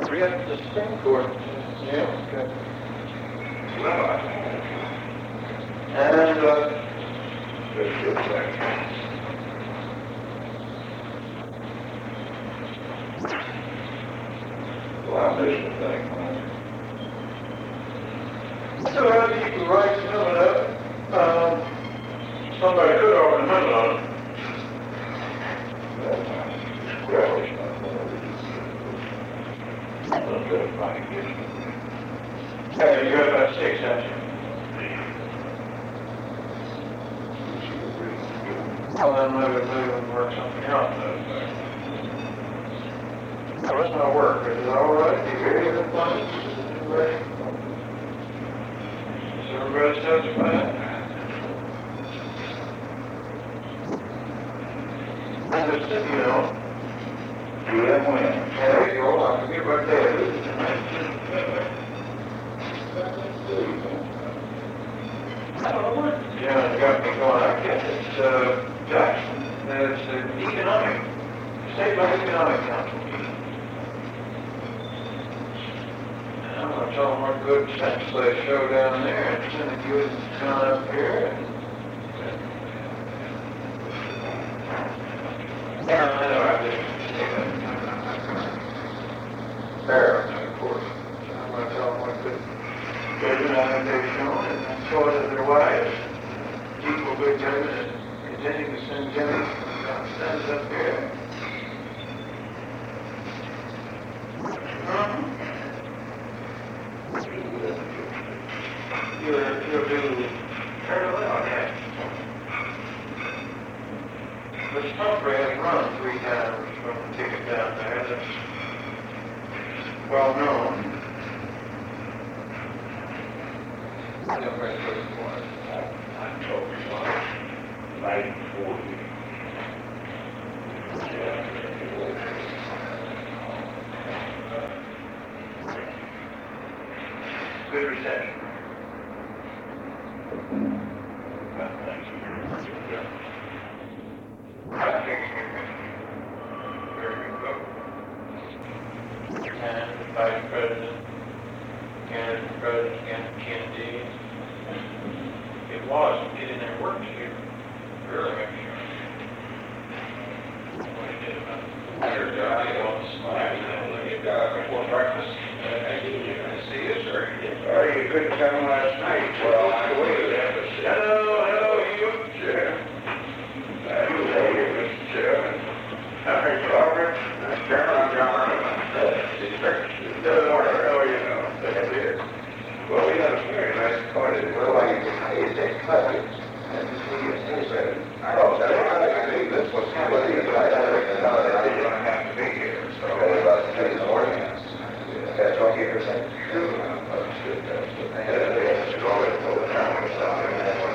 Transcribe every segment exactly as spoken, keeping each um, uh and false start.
Re up to the Supreme Court. Yeah, okay. Well, I And, uh, just get back. Well, I missed the thing, man. so how do you write some of it up? Um, somebody could over the middle of it. That's my squirrelish, not whatever it is. I'm gonna try to find it. Hey, you got about six, haven't you? Well, then maybe, maybe we can work something out. That was my work. Is it all right? Do you hear everything? Is everybody? Is everybody satisfied? I just said, you know. Yeah, when? There you go. I forget what day it is. I don't know what John got me going. I guess it's uh, Jackson. It's uh, economic, state level economic council. And I'm gonna tell them what good sense they show down there, and send a good town up here. And, yeah, I know I did. There, of course. So I'm gonna tell them what good judgment they've shown, and show it to their wives. Equal good judgment, and continue to send Jimmy stands up here. Hmm? You're, you'll do parallel, yeah. Miss Humphrey has run three times from the ticket down there. That's well known. I don't really know what I, I told you, uh, nineteen forty. good reception. Well, thank you. I think very good. And the Vice President, candidate for President, candidate Kennedy. It was getting their work here. Really make sure. What he did about it. Your job, you know, smile. You got before breakfast. I see you, sir. Oh, you couldn't come last night. Well, I waited there, but Hello, hello, you. Chair. How are you, Mister Chairman? How are you, Robert? Chairman, I'm John Arnold. Good morning. How are you? It is. Well, we had a very nice party. Well, I used to cut it. And he said, oh, that's right. I think this was somebody that I didn't have to be here. So, about the morning. That's what you were saying. Understood that. I had to go over the town or something.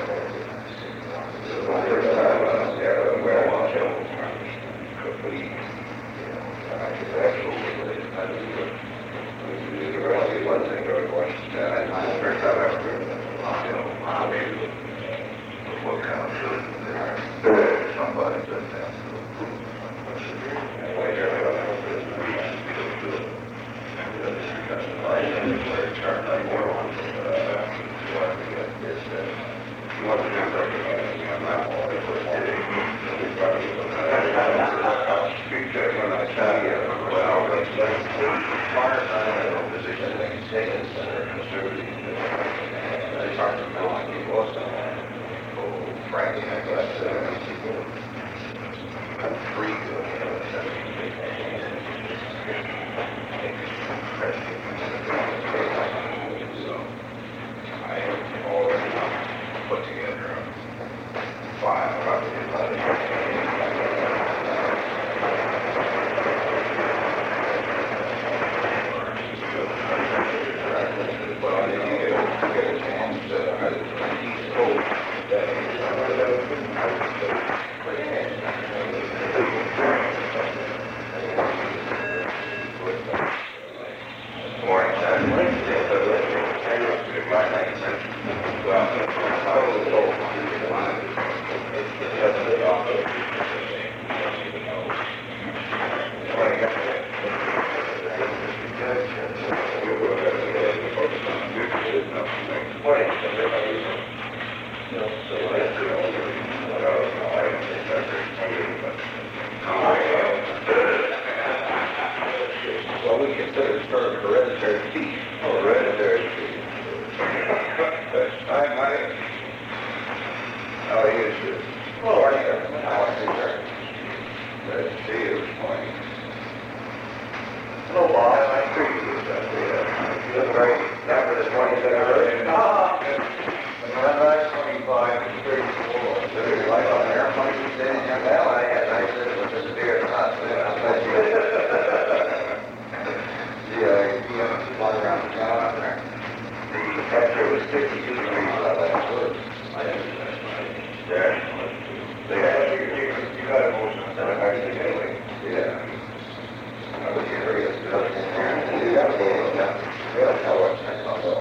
The first time I was there, where I was complete. I was absolutely, I was the rest one thing very Washington. And the first time I ever heard of it, you know, I mean, what kind of food there? Somebody said that. Anyway, here I go. Well, we consider it sort of hereditary thief. Oh, hereditary thief. I might. Oh, he is good. Oh, are you? I want to see her. Let's see you this morning. Hello, Bob. I appreciate that. You look very dapper this morning. Ah! Sunrise twenty-five and thirty-four. So you're like on an airplane sitting in your bell? I had I said it would disappear at the hospital. I bet you. Yeah, you have to fly around the town out there. The temperature was fifty-two degrees by last week. I understand. Yeah. They had you, you, you got emotion. That's actually anyway. Yeah. I was curious. You got to go. Yeah, tell us. I thought, well,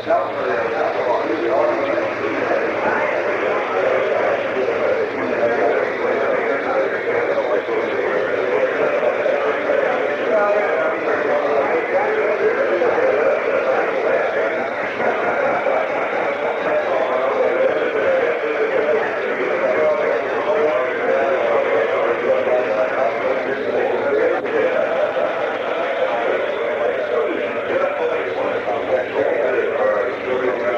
Thank you.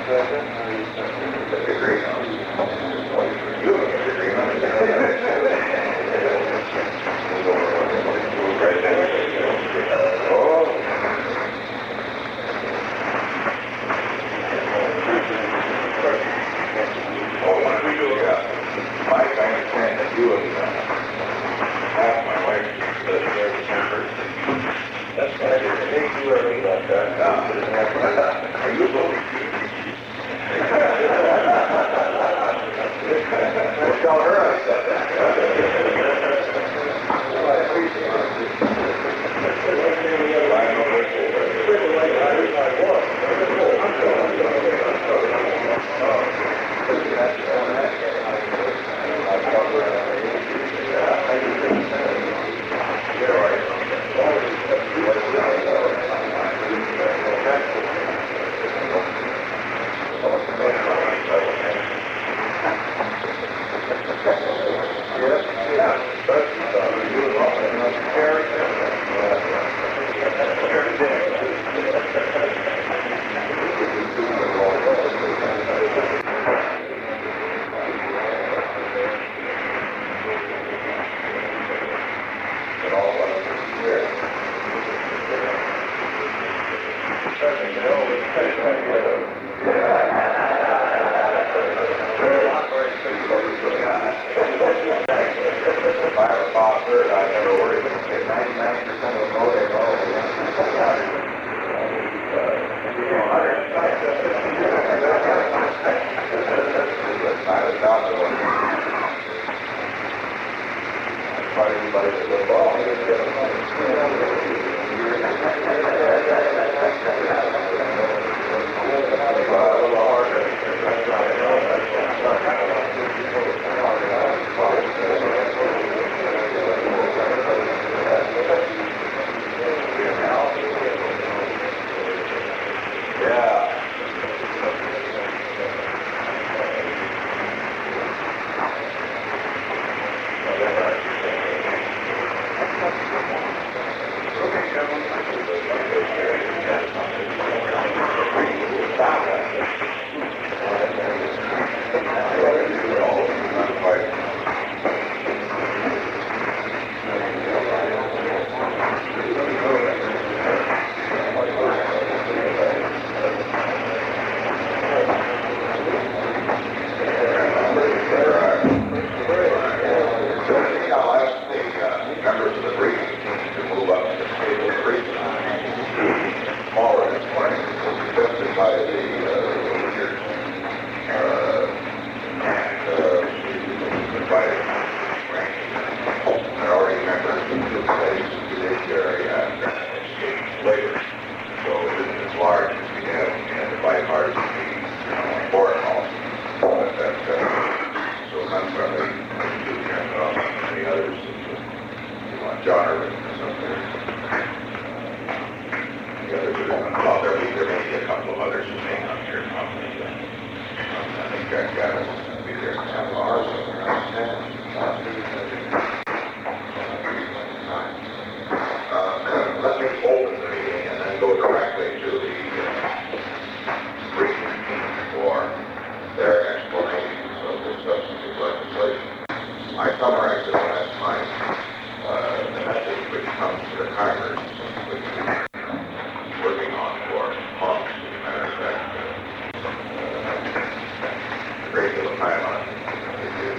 Disagree on it. You don't disagree on it. Right there. Oh. Oh, what do we do? Yeah. Mike, I understand that you have asked my wife to live there with him first. That's what I did. I think you ever got that. Are you voting? We'll tell her I said that. Well, I appreciate it. I know this is great deal of time on it.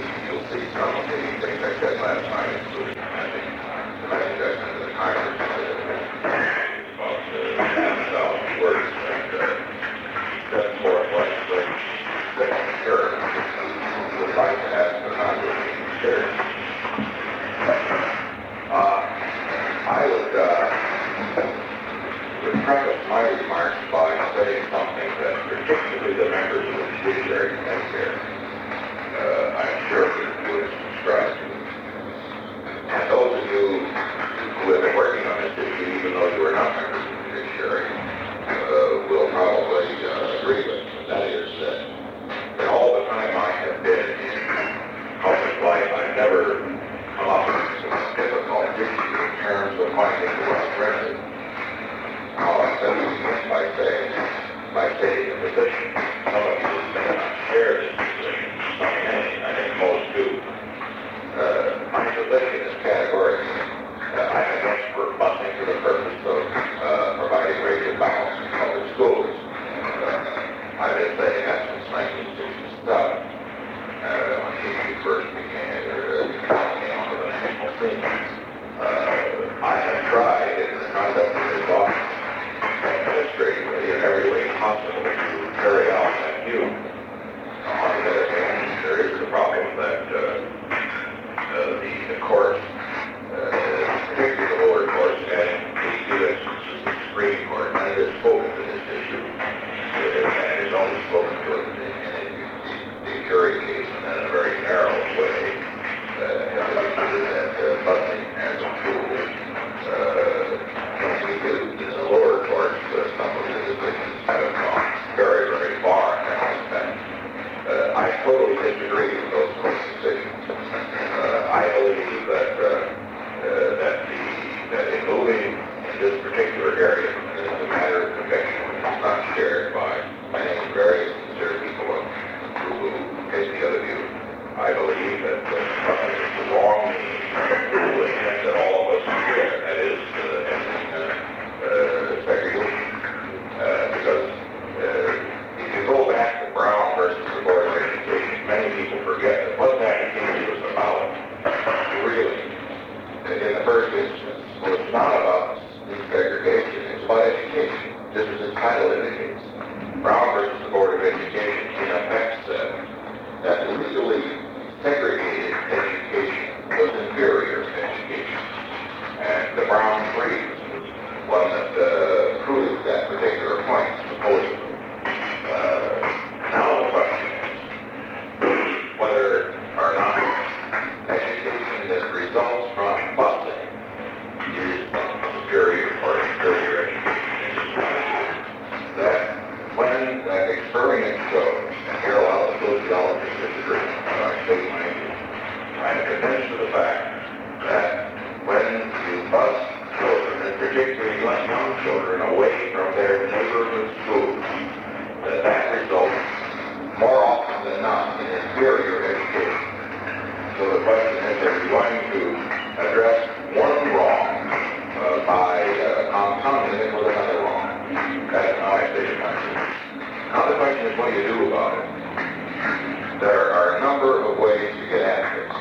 superior education. So the question is, are you going to address one wrong uh, by uh, compounding it with another wrong? That's how I say the question. Now the question is, what do you do about it? There are a number of ways to get at this.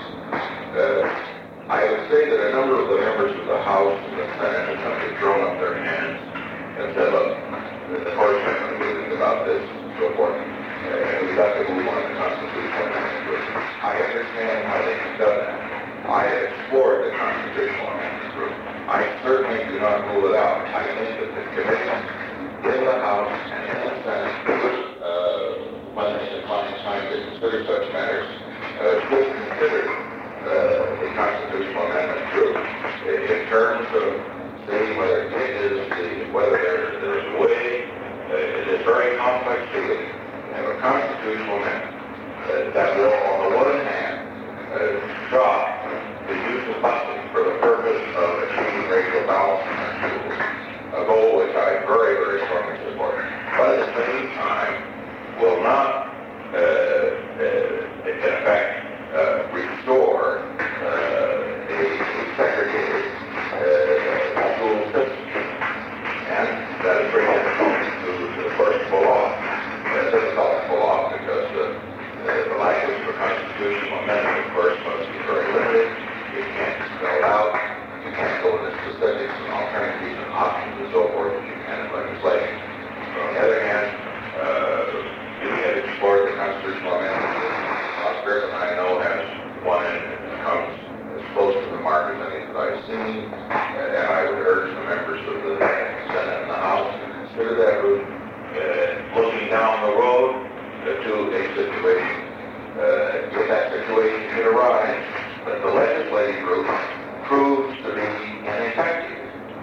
Uh, I would say that a number of the members of the House and the Senate have simply thrown up their hands and said, look, the First Amendment ruling about this and so forth, and we've got to move on to constitutional amendment. I understand how they have done that. I have explored the constitutional amendment group. I certainly do not rule it out. I think that the committees in the House and in the Senate, uh, when they find time to consider such matters, uh, should consider uh, the constitutional amendment group in, in terms of seeing whether it is the, whether there, there's a way. Uh, it is very complex to have a constitutional amendment uh, that will, on the one hand, uh, stop the use of busing for the purpose of achieving racial balance in our schools, a goal which I very, very strongly support, but at the same time will not, uh, uh, in effect, uh, restore uh, a, a segregated uh, school system. And that is very difficult to, to enforceable law. It's difficult to pull off because uh, the language of a constitutional amendment, of course, must be very limited. You can't spell it out. You can't go into specifics and alternatives and options and so forth as you can in legislation. So on the other hand, uh, we have explored the constitutional amendment. Oscar, and I know, has one and comes as close to the mark as any that I've seen. And I would urge the members of the Senate and the House to consider that route, uh, looking down the road uh, to a situation, uh, if that situation should arise, that the legislative route proves to be ineffective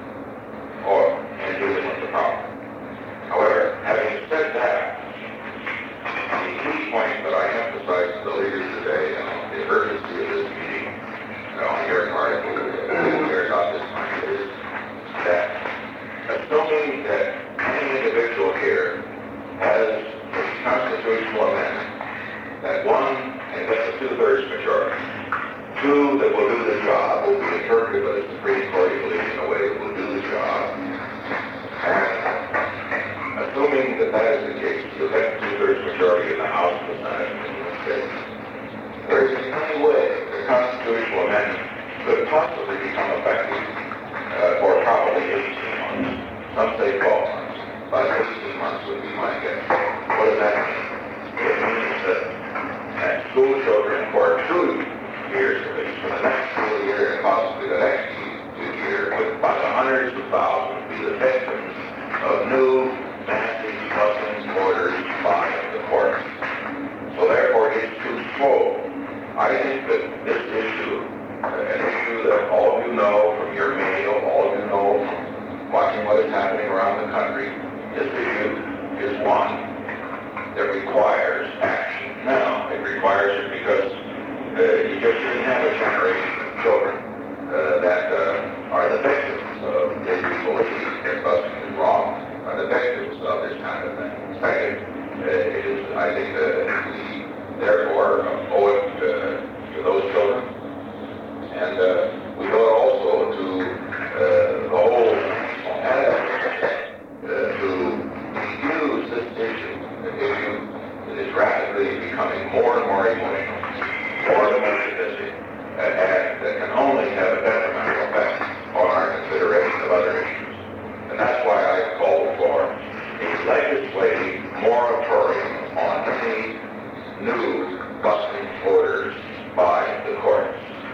or in dealing with the problem. However, having said that, the key point that I emphasize to the leaders today and the urgency of this meeting, on your article, here about this time, is that assuming that any individual here has a constitutional amendment that one and gets a two-thirds majority, two that will do the job, will be interpreted by the Supreme Court, I believe, in a way that will do the job, and assuming that that is the case, you'll have a two-thirds majority in the House and the Senate and in the States. There is the only way the constitutional amendment could possibly become effective uh, for probably eighteen months. Some say twelve months. But eighteen months would be my guess. What does that mean? It means that, that school children for two years at least, for the next school year and possibly the next two years, would by the hundreds of thousands be the victims of new nasty busing orders by the courts. So therefore it's too slow. I think that this issue, uh, an issue that all of you know from your mail, all of you know from watching what is happening around the country, this issue is one that requires action now. It requires it because uh, you just shouldn't have a generation of children uh, that uh, are the victims of the belief that busing is wrong, are the victims of this kind of thing. Second, uh, it is, I think, that we therefore uh, owe it uh, to those children. And uh, we owe it also to uh, the whole attitude uh, to use this issue, an issue that is rapidly becoming more and more emotional, more domestic, uh, and that can only have a detrimental effect on our consideration of other issues. And that's why I called for a legislative moratorium on any new busing orders by the courts.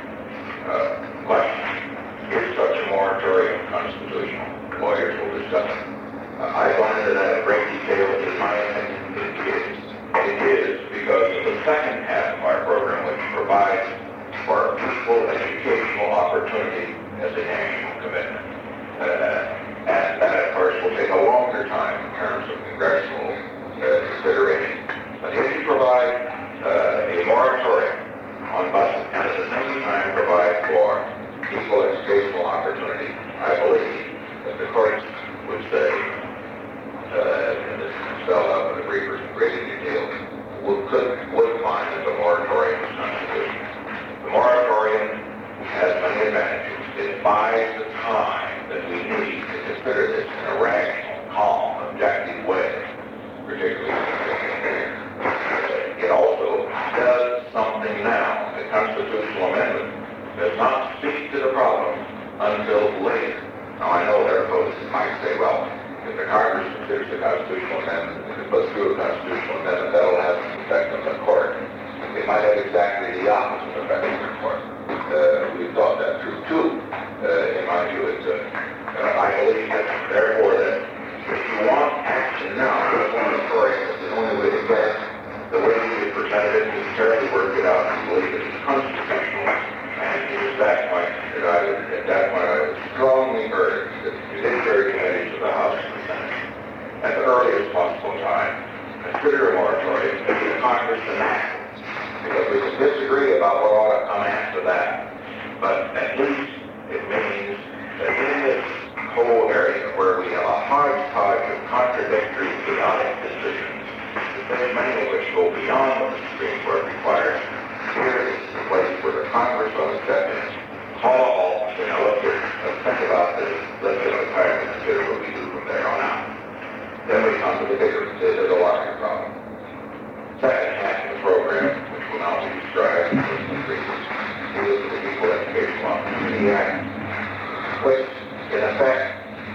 Uh, question, is such a moratorium constitutional? Lawyers will discuss it. Uh, I've gone into that in great detail. In my opinion, it is. It is because of the second half of our program, which provides for equal educational opportunity as a national commitment. Uh, and that, of course, will take a longer time in terms of congressional uh, consideration. But if you provide uh, a moratorium on busing and at the same time provide for equal educational opportunity, I believe that the courts would say, uh, and this is spelled out in the briefers in great detail, would, could, would find constitutional amendment does not speak to the problem until later. Now, I know there are folks that might say, well, if the Congress considers the constitutional amendment, if it puts through a constitutional amendment, that'll have an effect on the court. It might have exactly the opposite effect on the court. Uh, we've thought that through, too. Uh, in my view, it's, uh, uh, I believe that, therefore, that if you want action now, as one authority, the only way to get it, the way we presented it, is fairly work it out and believe it is constitutional. And it is that point that I would, at that point, I would strongly urge that the judiciary committees of the House and the Senate, at the earliest possible time, consider a moratorium and the Congress enact it. Because we can disagree about what ought to come after that. But at least it means that in this whole area where we have a hodgepodge of contradictory, chaotic decisions, many of which go beyond what the Supreme Court requires, here is the place where the Congress ought to step in, call a halt, you know, let's, let's think about this, let's get a time and consider what we do from there on out. Then we come to the bigger, to the larger problem. Second half of the program, which will now be described in some reasons, deals with the Equal Education Opportunity Act, which, in effect,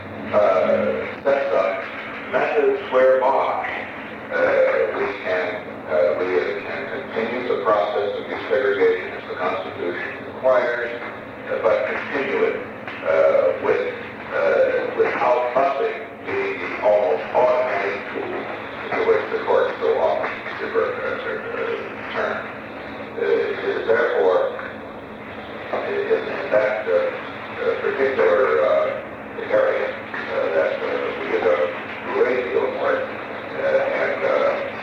uh, sets up methods whereby uh, we can uh, we can continue the process of desegregation as the Constitution requires, uh, but continue it uh, with uh, without busing being the almost automatic tool to which the court so often divert, uh, turn. Uh, it is therefore in, in that uh, uh, particular uh, area uh, that uh, we have a great deal of work, uh, and uh,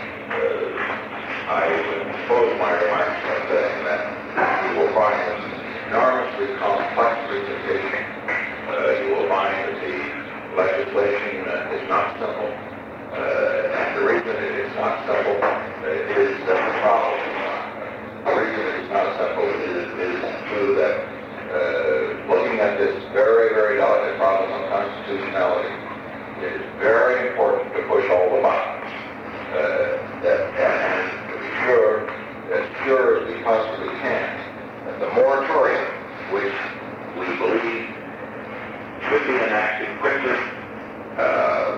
uh, I would close my remarks by saying that you will find an enormously complex presentation. Uh, you will find that the legislation uh, is not simple, uh, and the reason it is not simple uh, is that the problem. The reason it is not simple is, is true that uh, looking at this very, very delicate problem of constitutionality, it is very important to push all the buttons uh, that, and, and to be sure, as sure as we possibly can, that the moratorium, which we believe should be enacted quickly, uh,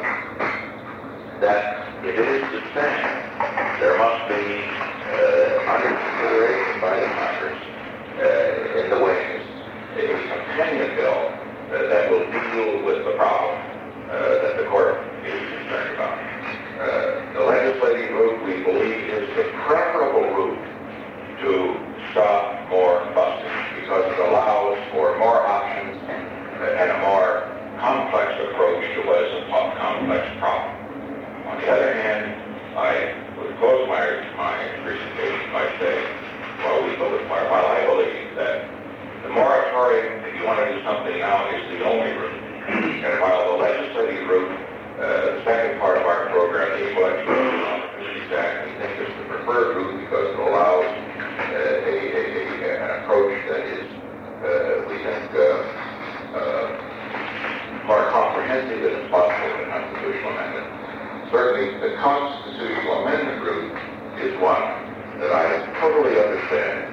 that it is to stand. There must be uh, under consideration by the Congress uh, in the wings a companion bill uh, that will deal with the problem uh, that the court is concerned about. Uh, the legislative route, we believe, is the preferable route to stop more busting because it allows for more options and a more complex approach to what is a complex problem. On the other hand, I would close my, my presentation by saying, well, we believe, while I believe that the moratorium, if you want to do something now, is the only route. And while the legislative route, uh, the second part of our program, the Equal Education Opportunities Act, we think is the preferred route because it allows uh, a, a, a, an approach that is, uh, we think, uh, uh, more comprehensive than is possible in a constitutional amendment. Certainly, the constitutional amendment route is one that I totally understand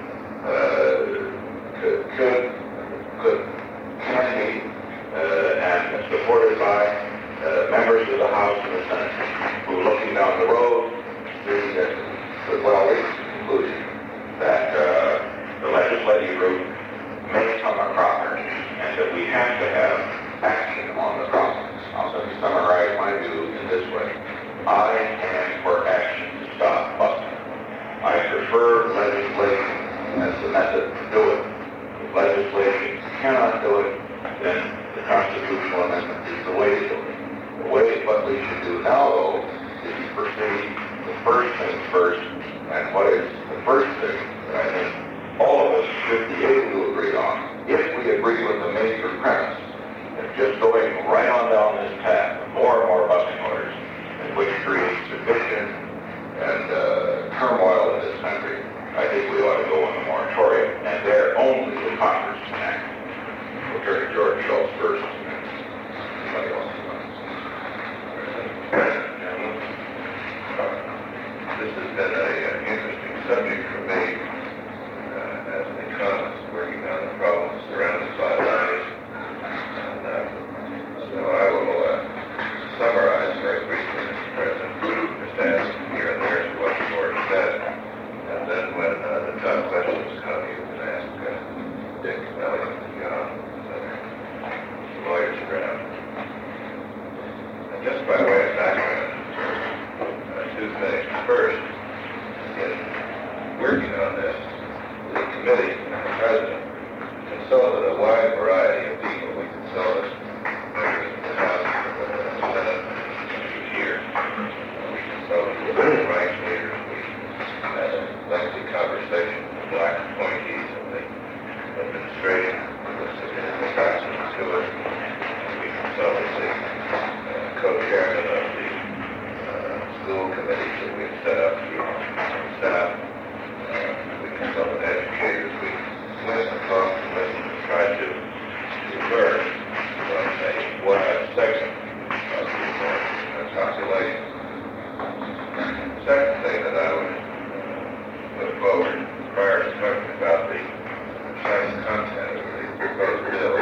uh, could, could, could, can be, uh, and supported by uh, members of the House and the Senate who, looking down the road, see that could well reach the conclusion that uh, the legislative route may come a cropper and that we have to have action on the process. I'll simply summarize my view in this way. I am for action to stop busting. I prefer legislation as the method to do it. If legislation cannot do it, then the constitutional amendment is the way to do it. The way what we should do now, though, is to proceed the first thing first, and what is the first thing that I think all of us should be able to agree on, if we agree with the major premise, that just going right on down this path of more and more busing orders, which creates division and uh, turmoil in this country, I think we ought to go on the moratorium, and there only the Congress can act. We'll turn to George Shultz first. Anybody else? This has been an interesting subject for me uh, as an working on this, the committee and the president consulted a wide variety of people. We consulted members of the House, uh, Senate, here. We consulted the voting rights leaders. We had a lengthy conversation with black appointees of the administration that was attaching to it. We consulted the uh, co-chairman of the uh, school committees that we had set up through staff. Uh, we consulted educators. We went and talked to them and tried to learn from a wide section of the uh, population. The second thing that I would uh, put forward prior to talking about the precise content of the proposed bill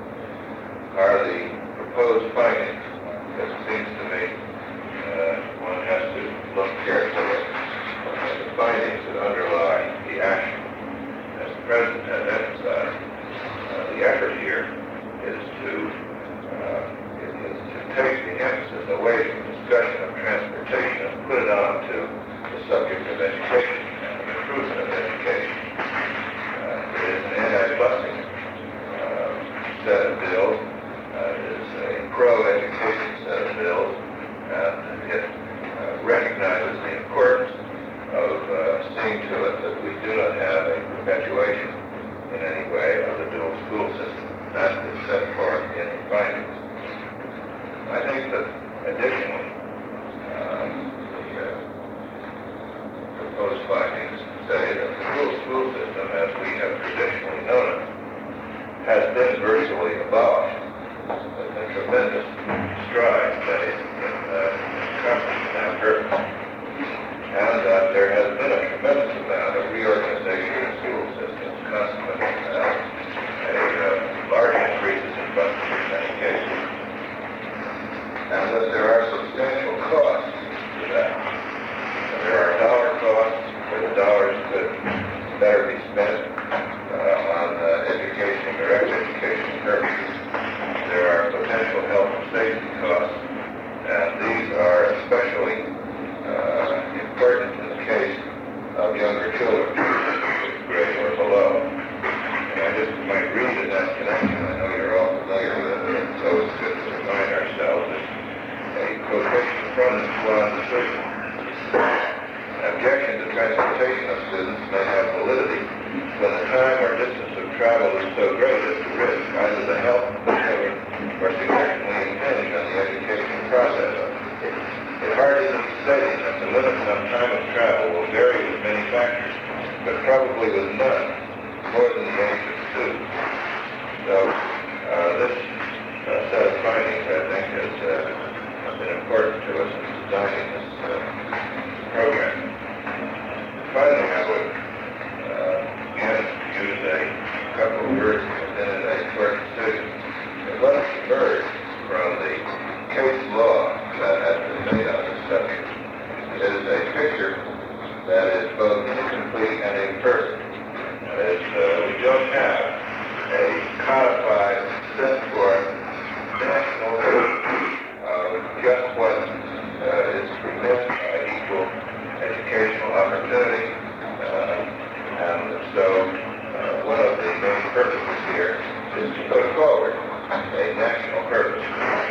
are the proposed findings. It seems to me uh, one has to look carefully at the findings that underlie the action. As the President has emphasized, uh, the effort here is to uh, is to take the emphasis away from discussion of transportation and put it on to the subject of education and the improvement of education. Uh, it is an anti-busing uh, set of bills. Uh, it is a pro-education set of bills, and it uh, recognizes the importance of uh, seeing to it that we do not have a perpetuation in any way of the dual school system. That is set forth in the findings. I think that additionally, um, the uh, proposed findings say that the dual school system, as we have traditionally known it, has been virtually abolished. There's been tremendous strides made in uh, accomplishing that purpose. And that there has been a tremendous amount of reorganization of school systems, consequently uh, a uh, large increases in funding in many cases. And that there are substantial costs to that. And there are dollar costs where the dollars could better be spent uh, on uh, education, direct education purposes. There are potential health and safety costs, and these are especially uh, important in the case of younger children, fifth grade or below. And I just might read in that connection, I know you're all familiar with it, and so it's good to remind ourselves that a quotation from the Swan decision. An objection to transportation of students may have validity when the time or distance of travel is so great as to risk either the health of the children or significantly impinge on the education process. It hardly needs stating that the limits on time of travel will vary with many factors, but probably with none more than the age of the student. So uh, this uh, set of findings, I think, has uh, been important to us in designing this uh, program. Finally, I would uh, again use a couple of words within a short decision. It let us emerge from the case law that has been made on this subject. It is a picture that is both incomplete and imperfect. That is, uh, we don't have a codified, set forth national code of just what uh, is meant by equal educational opportunity. Uh, and so uh, one of the main purposes here is to put forward a national purpose.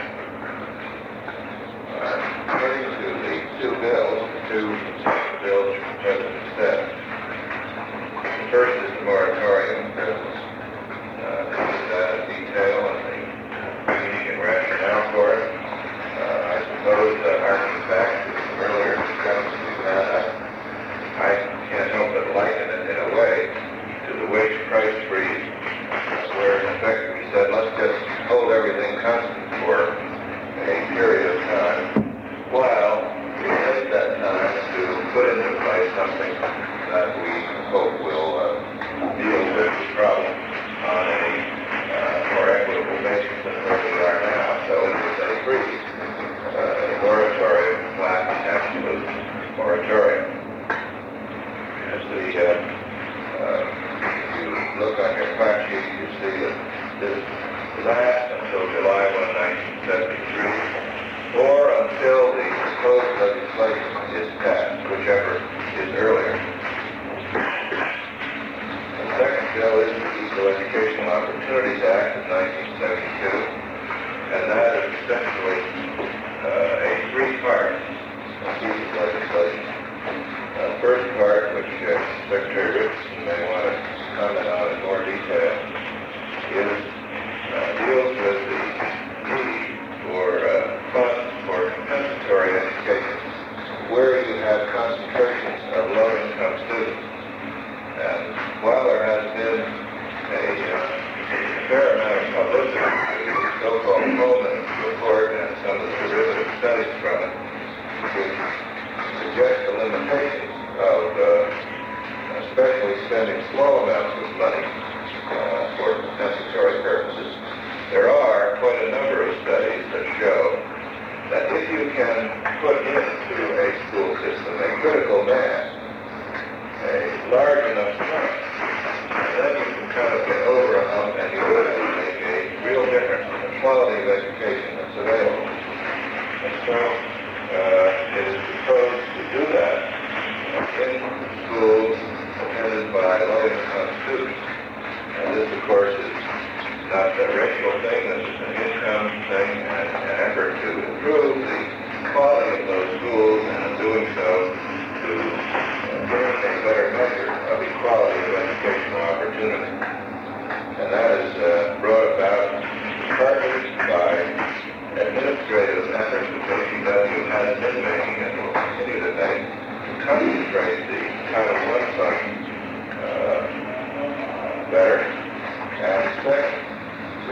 According to the two bills, the two bills the President said, the first is the moratorium. President uh, covered that in detail and the meaning and rationale for it. Uh, I suppose that harking back to some earlier discussions we've had, I, I can't help but liken it in a way to the wage price freeze, where in effect we said, let's just hold everything constant for a period of time while we take that time to put into place something that we hope will uh, deal with the problem on a uh, more equitable basis than where we are now. So it is a freeze, uh, a moratorium, flat, absolute moratorium. As the, uh, uh, if you look on your fact sheet, you see that this lasts until July first, nineteen seventy-three, or until the proposed legislation is passed, whichever is earlier. Opportunities Act of nineteen seventy-two, and that is essentially uh, a three-part piece of legislation. Uh, first part, which uh, Secretary Richardson may want to comment on in more detail, is uh, deals with the need for uh, funds for compensatory education, where you have concentrations of low-income students. And while there has been a uh, fair amount of publicity to the so-called Pullman report and some of the derivative studies from it, which suggest the limitations of uh, especially spending small amounts of money uh, for compensatory purposes, there are quite a number of studies that show that if you can put into a school system a critical mass, a large enough chunk, then you can kind of get over a hump and you really make a real difference in the quality of education that's available. And so uh, it is proposed to do that in schools attended by low-income students. And this, of course, is not a racial thing. This is an income thing and an effort to improve the quality of those schools, and in doing so, to gain a better measure of equality of educational opportunity. And that is uh, brought about partly by administrative efforts that O C W has been making and will continue to make to concentrate the Title one funds uh, better, and second, to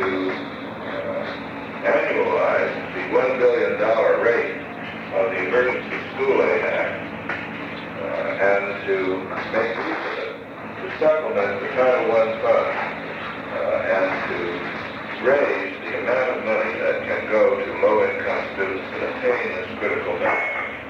uh, annualize the one billion dollars rate of the Emergency School Aid Act, uh, and to make use of it to supplement the Title one fund uh, and to raise the amount of money that can go to low-income students to attain this critical mass.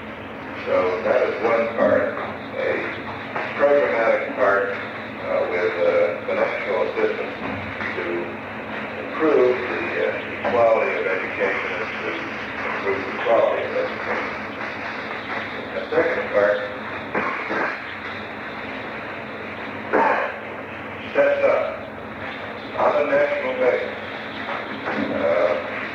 So that is one part, a programmatic part uh, with uh, financial assistance to improve the uh, quality of education and to improve the quality of education. The second part sets up on a national basis uh,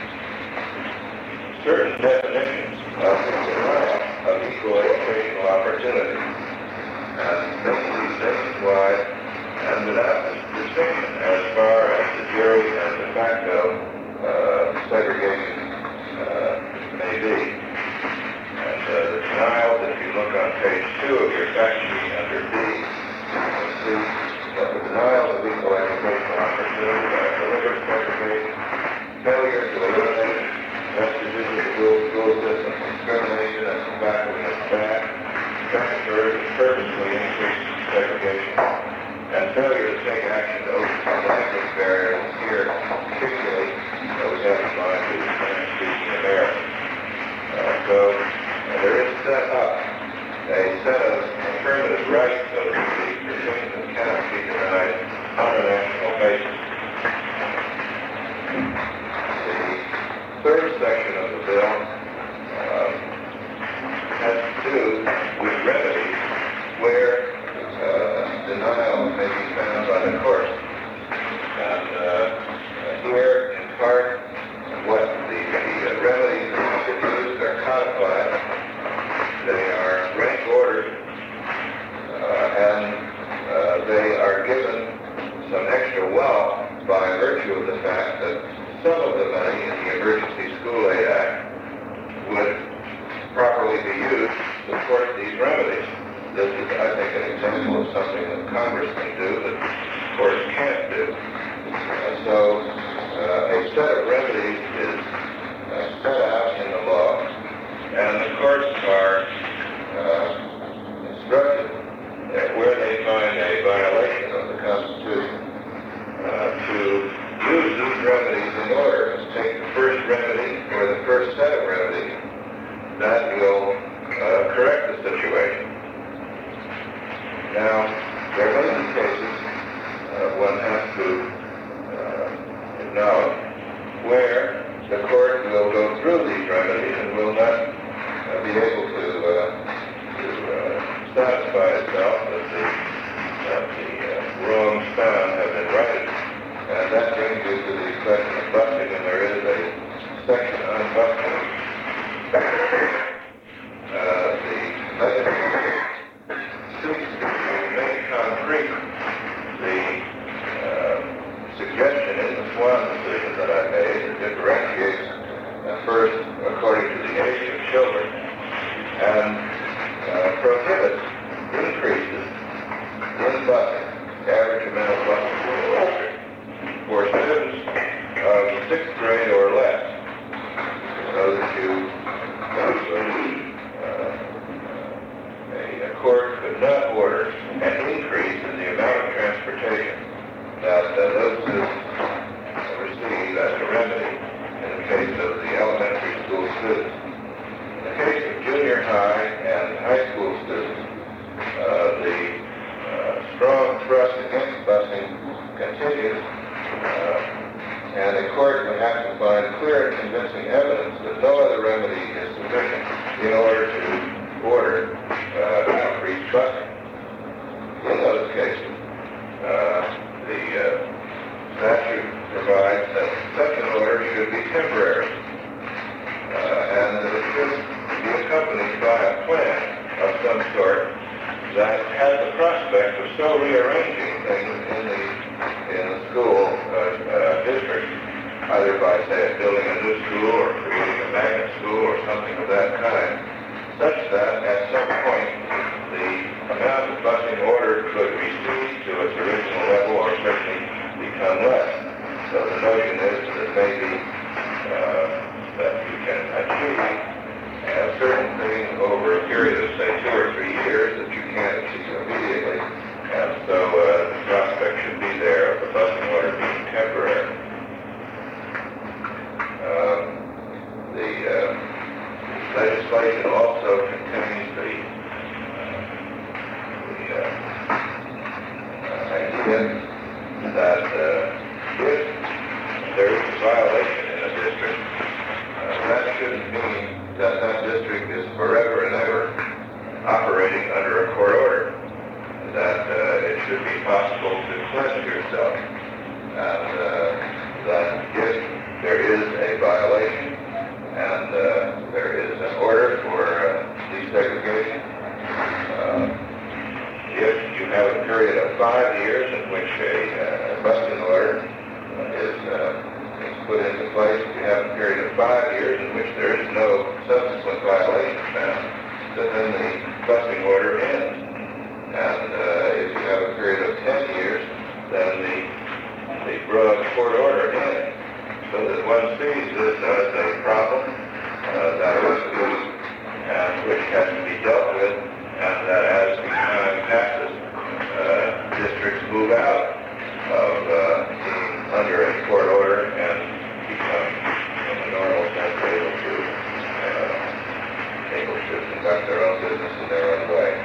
certain definitions of the denial of equal educational opportunity, and makes these nationwide and without distinction as far as the jury and de facto uh, segregation uh, may be. And uh, the denials, if you look on page two of your fact sheet under D, you'll see that the denial of equal educational opportunity by deliberate segregation, failure to eliminate vestiges of the dual school system, discrimination and tobacco and bad, transfers and purposely increased segregation, and failure to take action to overcome language barriers here, particularly uh, we have in mind the Spanish-speaking Americans. Uh, so uh, there is set up a set of affirmative rights, so to speak, for citizens that cannot be denied on a national basis. The third section of the bill um, has to do with remedies where uh, denial may be found by the court. And uh, here, in part, what the, the uh, remedies that should be used are codified. They are rank ordered, uh, and uh, they are given some extra wealth by virtue of the fact that some of the money in the Emergency School Aid Act would properly be used to support these remedies. This is, I think, an example of something that Congress can do that courts can't do. Uh, so uh, a set of remedies is uh, set out in the law, and the courts are uh, instructed that where they find a violation of the Constitution uh, to use these remedies in order to take the first remedy or the first set of remedies that will uh, correct the situation. Now, there are many cases uh, one has to uh, acknowledge where the court will go through these remedies and will not uh, be able to, uh, to uh, satisfy itself that the, that the uh, wrongs found have been righted. And that brings of order an increase in the amount of transportation that uh, those students receive as a remedy in the case of the elementary school students. In the case of junior high and high school students, uh, the uh, strong thrust against busing continues, uh, and the court would have to find clear and convincing evidence that no other remedy is sufficient in order to order uh, increased busing. In those cases, uh, the uh, statute provides that such an order should be temporary, uh, and that it should be accompanied by a plan of some sort that has the prospect of so rearranging things in the in the school uh, uh, district, either by, say, building a new school or creating a magnet school or something of that kind, such that at some point the amount of busing ordered could recede to its original level or certainly become less. So the notion is that maybe uh, that you can achieve uh, certain things over a period of, say, two or three years that you can't achieve immediately. And so uh, the prospect should be there of the busing order being temporary. Um, the uh, legislation also contains the, uh, the uh, uh, idea that uh, if there is a violation in a district, uh, that shouldn't mean that that district is forever and ever operating under a court order. That uh, it should be possible to cleanse yourself, and uh, that if there is a violation and uh, there is an order for uh, desegregation, uh, if you have a period of five years in which a uh, busing order is, uh, is put into place, if you have a period of five years in which there is no subsequent violation found, then the busing order ends. And uh, if you have a period of ten years, then the, the broad court order ends. So that one sees this as a problem uh, that is and which has to be dealt with, and that as the time passes, uh, districts move out of uh, being under a court order and become, in the normal sense, able to, uh, able to conduct their own business in their own way.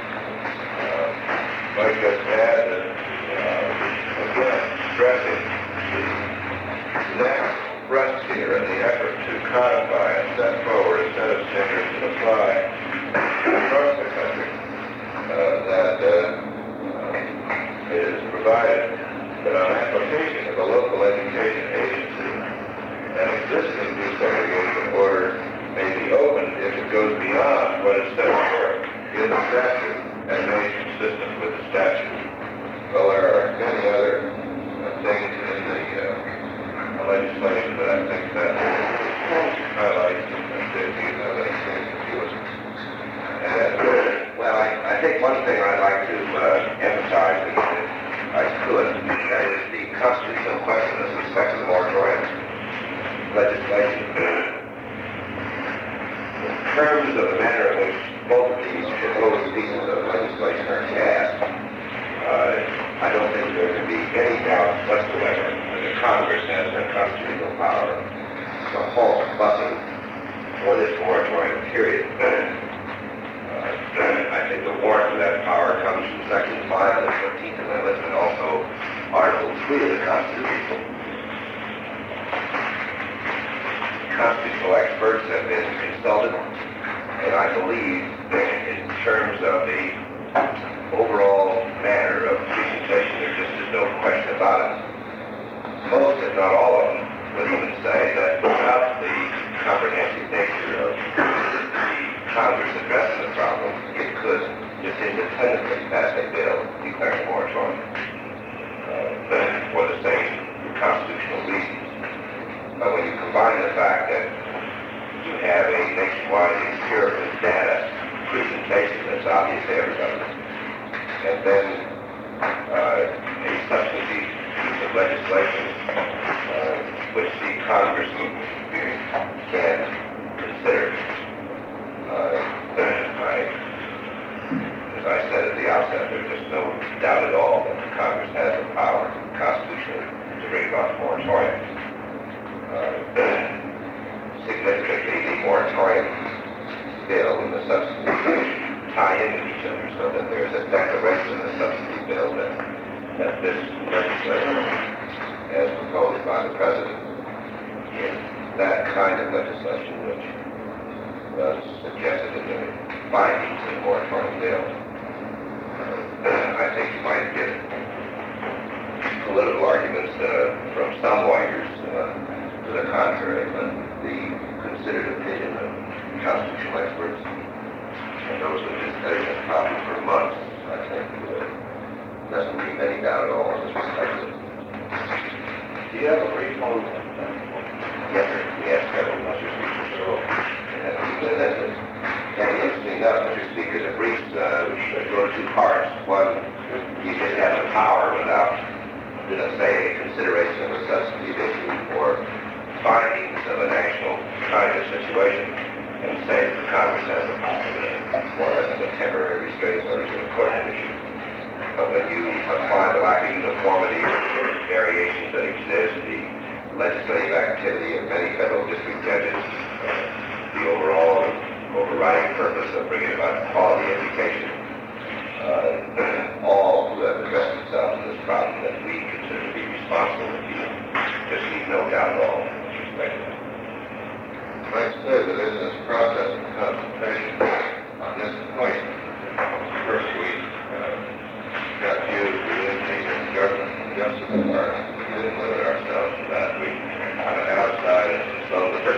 Might just add that, uh, again, stressing the next thrust here in the effort to codify and set forward a set of standards that apply across the country, uh, that uh, it is provided that on application of a local education agency, an existing desegregation order may be opened if it goes beyond what is set forth in the statute and made consistent with the statute. Well, there are many other uh, things in the uh, legislation that I think that highlights, and if you have anything to do with it. And, uh, well, I, I think one thing I'd like to uh, emphasize, if I could, that is the constitutional question with respect to the moratorium legislation. In terms of the manner in which both of these proposed pieces of legislation are cast, uh, I don't think there can be any doubt whatsoever that the Congress has the constitutional power to halt busing for this moratorium period. Uh, I think the warrant for that power comes from Section five of the fifteenth Amendment and also Article three of the Constitution. Constitutional experts have been consulted, and I believe in terms of the overall manner of presentation, there just is no question about it. Most, if not all of them, would even say that without the comprehensive nature of the Congress addressing the problem, it could just independently pass a bill declaring a moratorium uh, for the same constitutional reasons. But when you combine the fact that you have a nationwide empirical data presentation that's obvious to everybody, and then uh, a substantive piece of legislation uh, which the Congress can consider. Uh, I, as I said at the outset, there's just no doubt at all that Congress has the power constitutionally to bring about a moratorium. Uh, significantly, the moratorium bill and the subsidy bill tie into each other, so that there's a declaration in the subsidy bill that, that this legislation, as proposed by the President, is that kind of legislation which was suggested in the findings of the moratorium bill. Uh, I think you might get political arguments uh, from some lawyers uh, to the contrary, but the considered opinion of constitutional experts and those who have been studying this topic for months, I think, uh, doesn't leave any doubt at all in this respect. Do you have a brief on that? Yes, sir. We have several, Mister Speaker. So, uh, that's it. And interesting enough, Mister Speaker, the briefs uh, go to two parts. One, you just have the power without, let us say, a consideration of a subsidy issue or findings of a national kind of situation, and say that Congress has the power more or less as a temporary restraining order to the court issue. But when you apply the lack of uniformity or variations that exist, the legislative activity of many federal district judges, uh, the overall overriding purpose of bringing about quality education, uh, all who have addressed themselves to this problem that we consider to be responsible for you, just leave no doubt at all with respect to that. I said that in this process of consultation on this point, first we uh, got used to the government and justice department. We didn't limit ourselves to that. We went outside and consulted the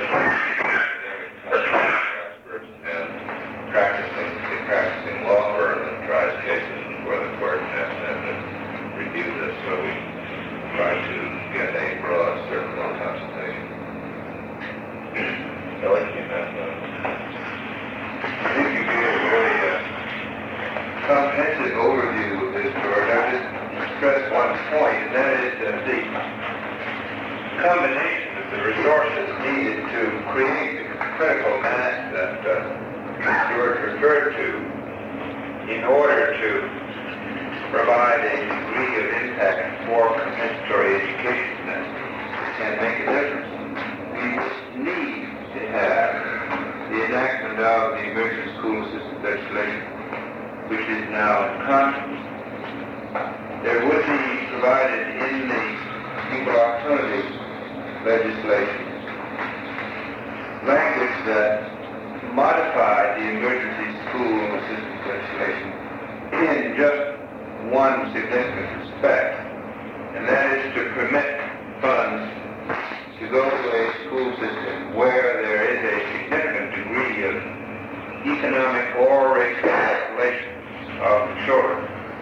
experts and practicing, a practicing law firm that tries cases before the court and asked them to review this. So we tried to get a broad circle of consultation. So I think that's uh, I think you gave a very uh, comprehensive overview of this, George. I just stress one point, and that is that the combination of the resources needed to create the critical mass that uh, George referred to in order to provide a degree of impact for compensatory education that can make a difference. We need to have the enactment of the Emergency School Assistance legislation, which is now in Congress. There would be provided in the Equal Opportunity legislation language that modified the Emergency School Assistance legislation in just one significant respect, and that is to permit funds to go to a school system where there is a significant degree of economic or racial isolation of the children.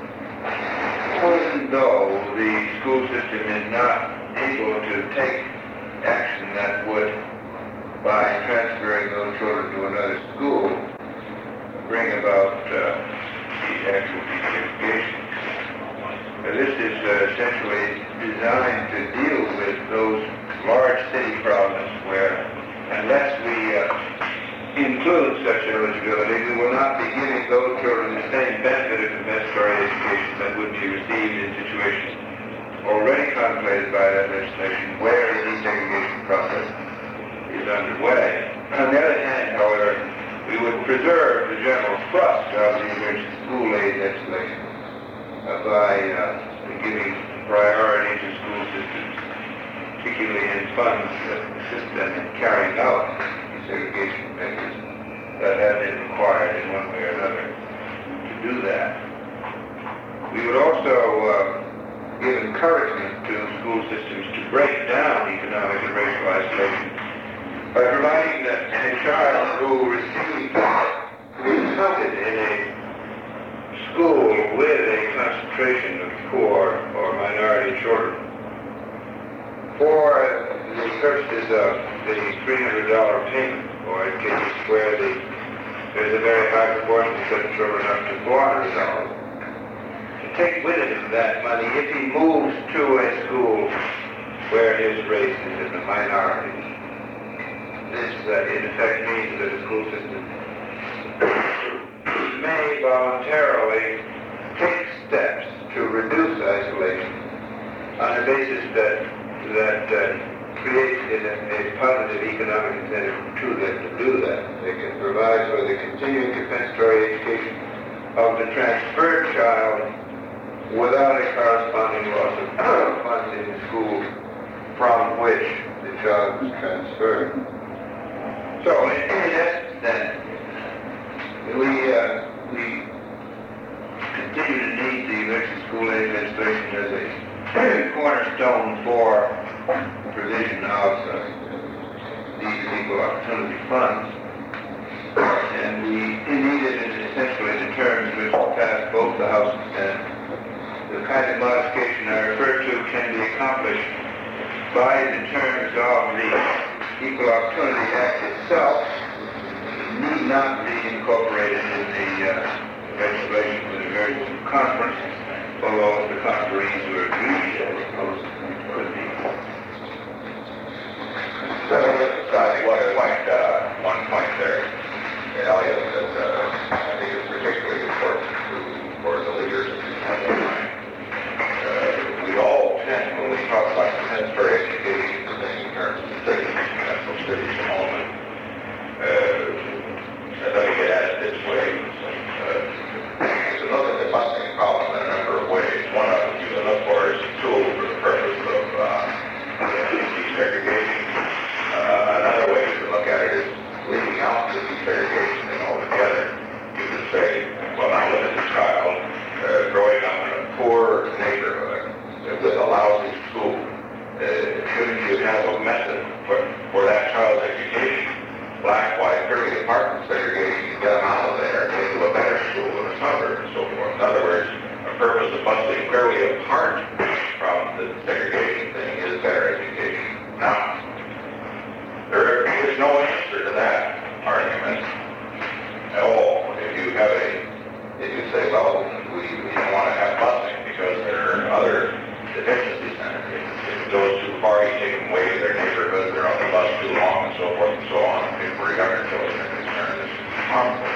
Even though the school system is not able to take action that would, by transferring those children to another school, bring about uh, the actual desegregation. This is uh, essentially designed to deal with those large city problems where, unless we uh, include such eligibility, we will not be giving those children the same benefit of compensatory education that would be received in situations already contemplated by that legislation where the desegregation process is underway. On the other hand, however, we would preserve the general thrust of the emergency school aid legislation uh, by uh, giving priority to school systems, particularly in funds that assist them in carrying out desegregation measures that have been required in one way or another to do that. We would also uh, give encouragement to school systems to break down economic and racial isolation by providing that a child who receives, who is counted in a school with a concentration of poor or minority children, for the purposes of the three hundred dollars payment, or in cases where the, there's a very high proportion of such children up to four hundred dollars, to take with him that money if he moves to a school where his race is in the minority. This, uh, in effect, means that the school system may voluntarily take steps to reduce isolation on the basis that that uh, creates a, a positive economic incentive to them to do that. They can provide for the continuing compensatory education of the transferred child without a corresponding loss of funds in the school from which the child was transferred. So, in, in essence, then, we uh, we continue to need the emergency school aid administration as a cornerstone for provision of uh, these equal opportunity funds, and we need it in essentially the terms which passed both the House and the kind of modification I refer to can be accomplished by the terms of the Equal Opportunity Act itself. It need not be incorporated in the uh, legislation for the emergency conference, although the conferees were agreed that it could be. So, uh, one point, uh, one point there, Elliot, that uh, I think is particularly important to, for the leaders of the time. Uh, we all tend, when we talk about compensatory education, to think in terms of cities, national cities and all that. Uh, let me get at it this way. Uh, you can look at the busing problem in a number of ways. One of them you can look for is a tool for the purpose of uh, desegregation. Uh, another way to look at it is leaving out the desegregation thing altogether. You could say, well, now look at the child uh, growing up in a poor neighborhood with a lousy school. Uh, shouldn't you have a method for, for that child's education? Black, white, period, apartment segregation, you get them out of there, take them to a better school in a suburb and so forth. In other words, the purpose of busing fairly apart from the segregation thing is better education. Now, there is no answer to that argument at all. If you have a, if you say, well, we, we don't want to have busing because there are other deficiencies in it. If it goes too far, you take them away to their neighborhoods, they're on the bus too long, and so forth and so on. If we're younger children are concerned, it's harmful.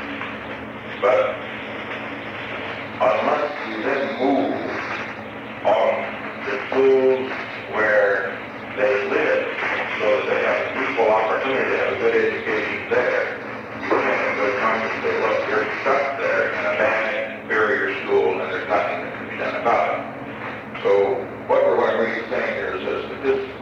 But unless you then move on the schools where they live, so that they have equal opportunity to have a good education there, you can't have good conscience say, look, you're stuck there in a bad inferior school and there's nothing that can be done about it. So what we're going to be saying here is this, that this,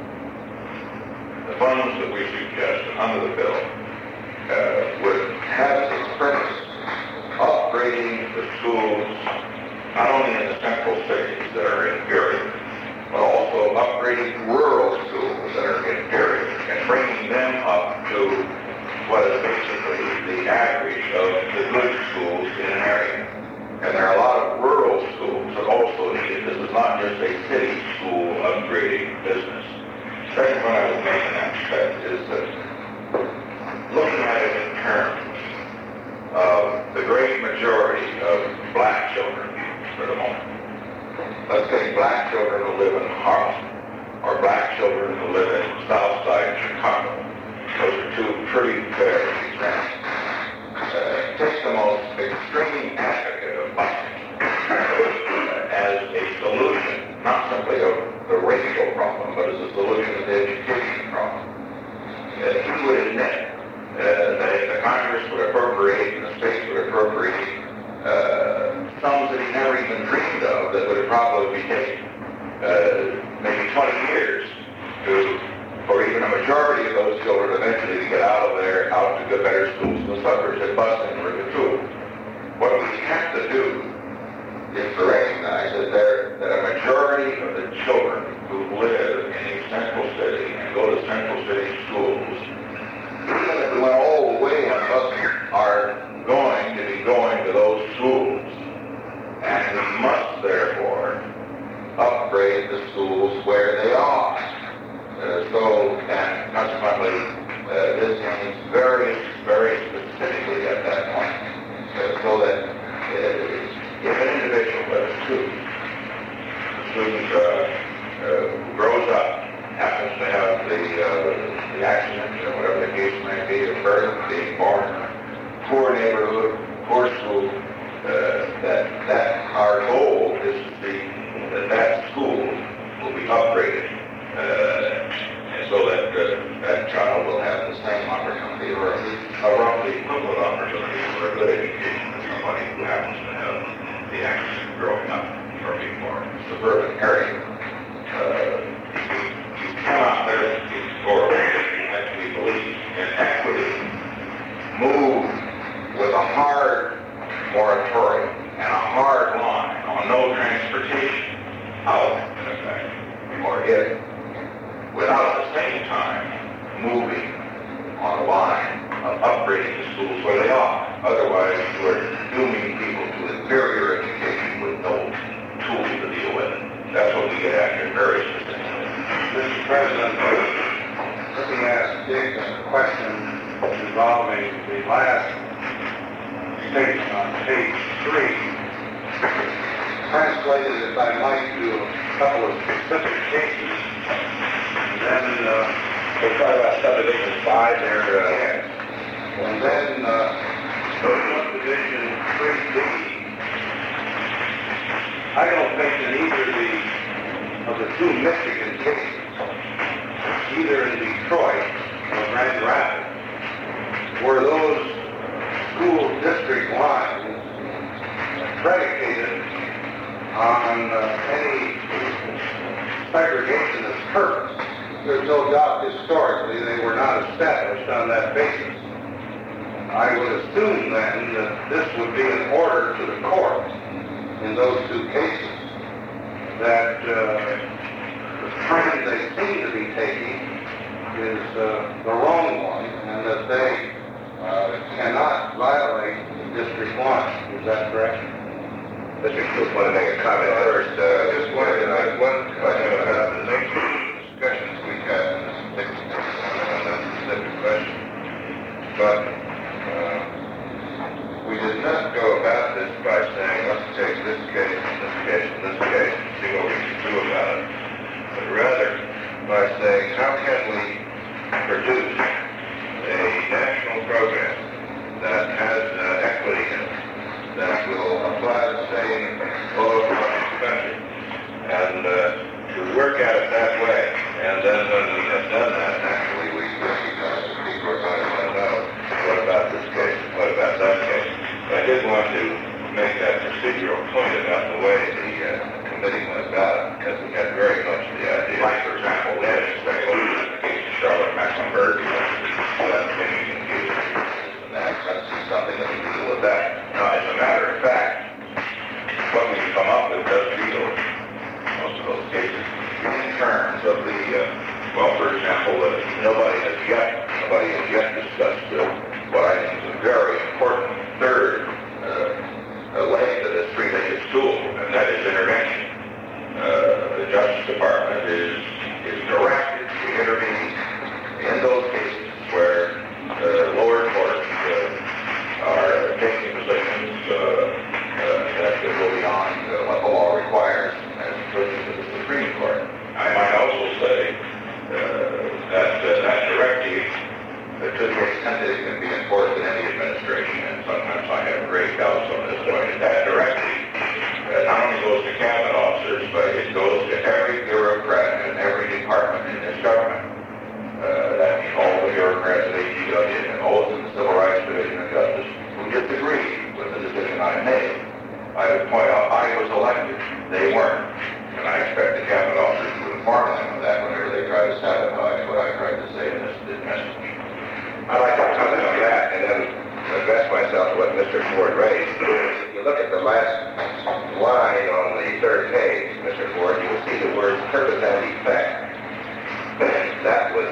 the funds that we suggest under the bill uh, would have as its purpose upgrading the schools not only in the central cities that are inferior, but also upgrading rural schools that are inferior and bringing them up to what is basically the average of the good schools in an area. And there are a lot of rural schools that also need it. This is not just a city school upgrading business. Second point I would make in that respect is that looking at it in terms of the great majority of black children for the moment. Let's say black children who live in Harlem, or black children who live in South Side Chicago. Those are two pretty very examples. Uh, take the most extreme advocate of busing uh, as a solution, not simply of the racial problem, but as a solution of the education problem. Uh, he would admit uh, that if the Congress would appropriate and the states would appropriate uh, sums that he never even dreamed of, that would probably be taken uh, maybe twenty years to, for even a majority of those children eventually to get out of there, out to good, better schools in the suburbs, and busing were the tool. What we have to do is to recognize that there that a majority of the children who live in a central city and go to central city schools, even if we went all the way on busing, are going to be going to those schools. And we must, therefore, upgrade the schools where they are. Uh, so, and consequently, uh, this means very, very specifically at that point, uh, so that uh, if an individual, whether a student, a student uh, uh, grows up, happens to have the, uh, the accident, or whatever the case may be, of birth, being born in a poor neighborhood, poor growing up or being born in a suburban area. Uh, you, you cannot let these four as we believe in equity move with a hard moratorium and a hard line on no transportation out, in effect, or in, without at the same time moving on a line of upgrading the schools where they are. Otherwise, you are dooming people to inferior education with no tools to deal with it. That's what we get after very specifically. Mister President, let me ask Dick a question involving the last statement on page three. Translated, if I might, to a couple of specific cases. And then, uh, We're talking about subdivision five there, uh, yes. And then, uh, subdivision three D. I don't think in either of the, of the two Michigan cases, either in Detroit or Grand Rapids, were those school district lines predicated on uh, any segregationist purpose. There's no doubt historically they were not established on that basis. I would assume then that this would be an order to the court in those two cases, that uh, the trend they seem to be taking is uh, the wrong one, and that they uh, cannot violate the district line. Is that correct? Mister Coop wanted to make a comment first. Uh, just wanted to ask one question about the nature of the discussions we had in this particular on that specific question. But uh, we did not go about this by saying, let's take this case, and this case, and this case, and see what we can do about it. But rather by saying, how can we produce a national program that has uh, equity in it, that will apply the same all over the country, and uh, to work at it that way. And then when we have done that, naturally we recognize that people are going to want to know, what about this case, what about that case? But I did want to make that procedural point about the way the uh, committee went about it, because we had very much the idea. Like, for example, we had a the case of Charlotte Mecklenburg, that opinion confused and that, let's see something that we deal with that. Now, as a matter of fact, what we've come up with does deal with most of those cases in terms of the, uh, well, for example, uh, nobody has yet, nobody has yet discussed uh, what I think is a very important third uh, leg to this three-legged stool, and that is intervention. Uh, the Justice Department is, is directed to intervene in those cases where uh, lower courts uh, are taking positions uh, uh, that go beyond uh, what the law requires as opposed to the Supreme Court. I might also say uh, that uh, that directive, uh, to the extent that it can be enforced in any administration, and sometimes I have great doubts on this point, that directive uh, not only goes to cabinet officers, but it goes to every bureaucrat in every department in this government. Uh, that means all the bureaucrats at A G W and all of the Civil Rights Division of Justice who disagree with the decision I made. I would point out I was elected, they weren't. And I expect the cabinet officers to inform them of that whenever they try to sabotage what I tried to say in this, this message. I'd like to comment on that and then address myself to what Mister Ford raised. If you look at the last line on the third page, Mister Ford, you will see the word purpose and effect. That would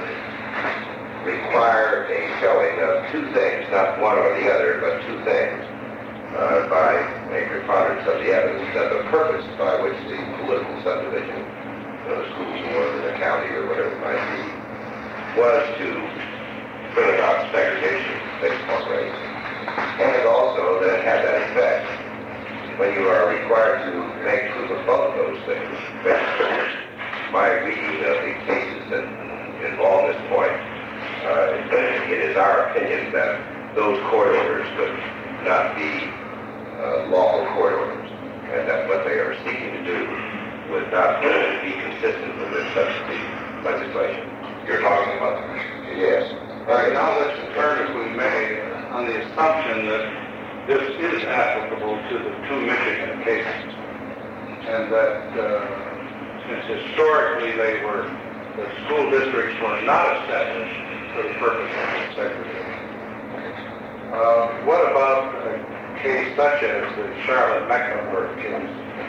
require a showing of two things, not one or the other, but two things, uh, by a preponderance of the evidence that the purpose by which the political subdivision, of the school board or the county or whatever it might be, was to bring about segregation based on race, and also that it had that effect when you are required to make proof of both those things. My reading of the cases that involve this point, uh, it is our opinion that those court orders would not be uh, lawful court orders, and that what they are seeking to do would not be consistent with this substitute legislation. You're talking about the Michigan? Yes. All right, now let's turn, if we may, on the assumption that this is applicable to the two Michigan cases. and that uh, since historically they were, the school districts were not established for the purpose of segregation. Uh, what about a case such as the Charlotte Mecklenburg case?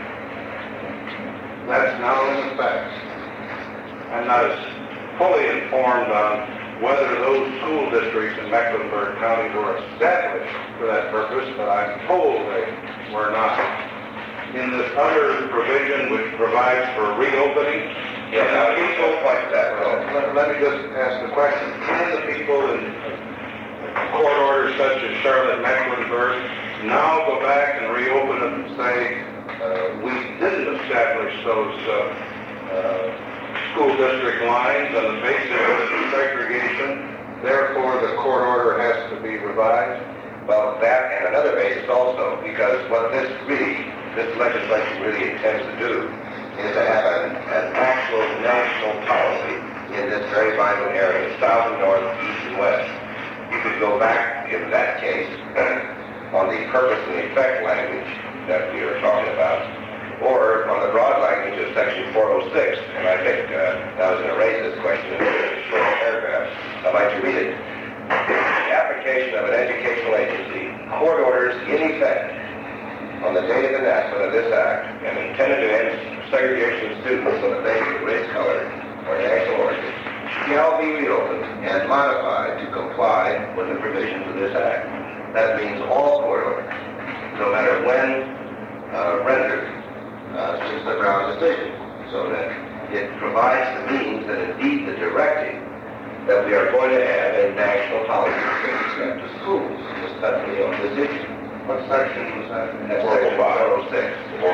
That's now in effect. I'm not as fully informed on whether those school districts in Mecklenburg County were established for that purpose, but I'm told they were not. In this other provision which provides for reopening, Yeah, now, people like that, well, let, let me just ask the question. Can the people in court orders such as Charlotte Mecklenburg now go back and reopen it and say, uh, we didn't establish those uh, uh, school district lines on the basis of segregation, therefore the court order has to be revised? well, that and another basis also, because what this really, this legislation really intends to do is to have an, an actual national policy in this very vital area, south and north, east and west. You could go back in that case on the purpose and the effect language that we were talking about, or on the broad language of section four oh six, and I think uh, I was going to raise this question in a short paragraph. I'd like to read it. The application of an educational agency court orders in effect on the date of enactment of this act and intended to end segregation of students on the basis of race, color, or national origin shall be reopened and modified to comply with the provisions of this act. That means all court orders, no matter when uh, rendered uh, since the Brown decision, so that it provides the means and indeed the directive that we are going to have a national policy with respect to schools in this country on this issue. What section was that? That's section four oh six.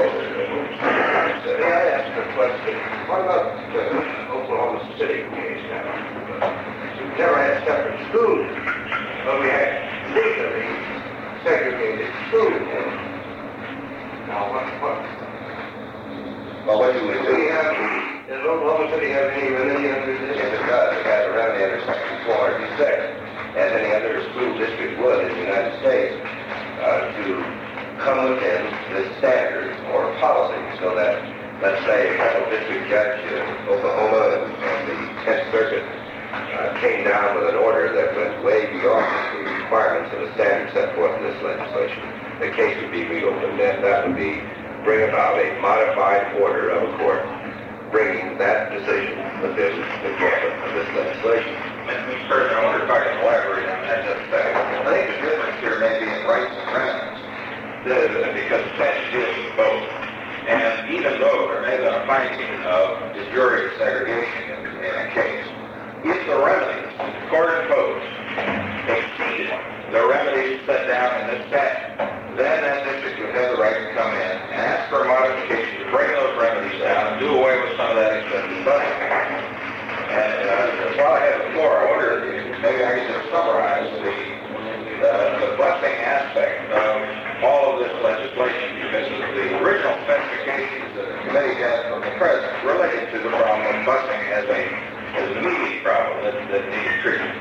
May I ask a question? What about the Oklahoma City case now? We've never had separate schools, but we had legally segregated schools. Now, what, what? Well, what do we do? We have, does Oklahoma City have any remedy under this? Yes, it does. It has a remedy under section four thirty-six, as any other school district would in the United States. Uh, to come within this standard or policy, so that, let's say, a federal district judge in Oklahoma and, and the tenth Circuit uh, came down with an order that went way beyond the requirements of the standard set forth in this legislation. The case would be reopened, and that would be bring about a modified order of a court bringing that decision within the gambit of this legislation. Mister President, I wonder if I can elaborate on that just a second. I think the difference here may be in rights and remedies, the, because the statute deals with both. And even though there may have been a finding of de jure segregation in, in a case, if the remedies the court imposed exceeded the remedies set down in this statute, then that district would have the right to come in and ask for a modification to bring those remedies down and do away with some of that expensive budget. And uh, while I have the floor, I wonder if maybe I could just summarize the, uh, the busing aspect of all of this legislation, because of the original specifications that the committee had from the president related to the problem of busing as, a, as an immediate problem that, that needs treatment.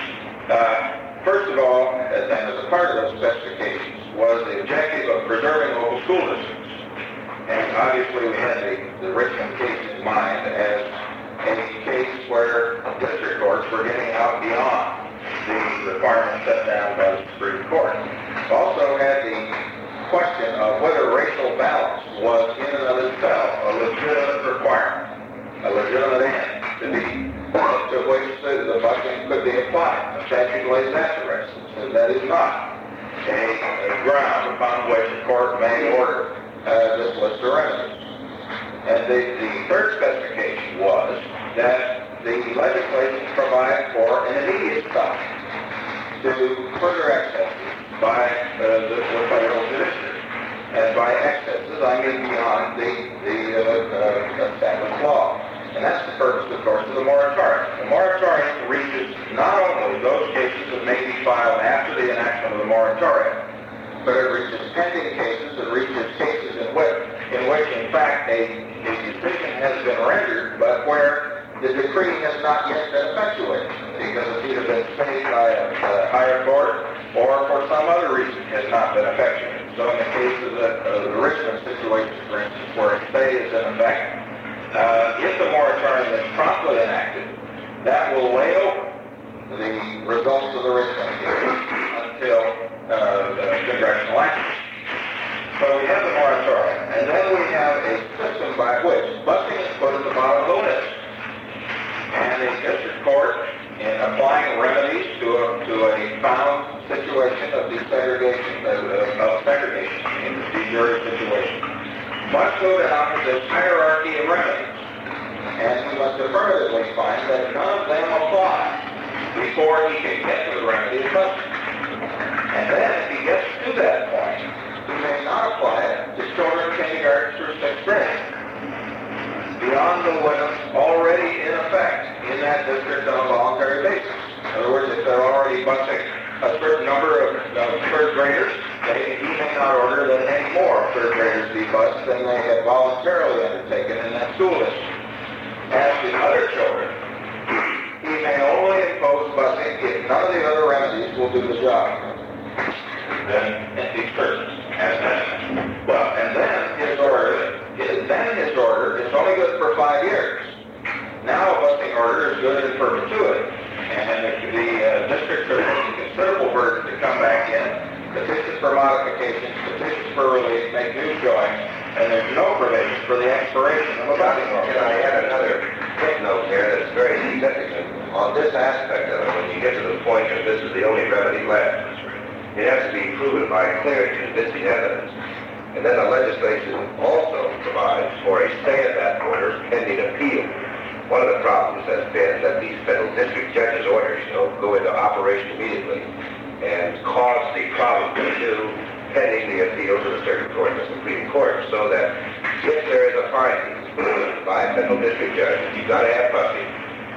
Uh, first of all, as, and as a part of those specifications, was the objective of preserving local school districts. And obviously we had the, the Richmond case in mind as a case where district courts were getting out beyond the requirements set down by the Supreme Court. Also had the question of whether racial balance was in and of itself a legitimate requirement, a legitimate end to be, to which the, the busing could be applied. The statute lays that to rest, and that is not a, a ground upon which the court may order uh, this list of remedies. And the, the third specification was that the legislation provides for an immediate stop to further excesses by uh, the, the federal judiciary. And by excesses, I mean beyond the, the uh, uh, established law. And that's the purpose, of course, of the moratorium. The moratorium reaches not only those cases that may be filed after the enactment of the moratorium, but it reaches pending cases, it reaches cases in which, in which in fact, a, a decision has been rendered, but where the decree has not yet been effectuated, because it's either been stayed by a, a higher court, or for some other reason has not been effectuated. So in the case of the, uh, the Richmond situation, for instance, where a stay is in effect, uh, if the moratorium is promptly enacted, that will lay open the results of the Richmond hearing until uh, the congressional action. So we have the moratorium, and then we have a system by which busing is put at the bottom of the list. And the district court, in applying remedies to a, to a found situation of desegregation, of, of segregation in the de jure situation, must go down this hierarchy of remedies. And we must affirmatively find that none of them apply before he can get to the remedy of busing. And then if he gets to that point, he may not apply it to children kindergarten through sixth grade, beyond the limits already in effect in that district on a voluntary basis. In other words, if they're already busing a certain number of, of third graders, they, he may not order that any more third graders be bused than they have voluntarily undertaken in that school district. As to other children, he may only impose busing if none of the other remedies will do the job. Then these persons. And then, well, and then his order, then his order is only good for five years. Now a busing order is good in perpetuity. And if the uh, districts are making considerable burden to come back in, petitions for modifications, petitions for relief, make new showings, and there's no provision for the expiration of a busing order. And I had another footnote here that's very significant on this aspect of it. When you get to the point that this is the only remedy left, it has to be proven by clear and convincing evidence. And then the legislation also provides for a stay of that order pending appeal. One of the problems has been that these federal district judges' orders, you know, go into operation immediately and cause the problem to pending the appeal to the circuit court and the Supreme Court, so that if there is a finding by a federal district judge, you've got to have busing.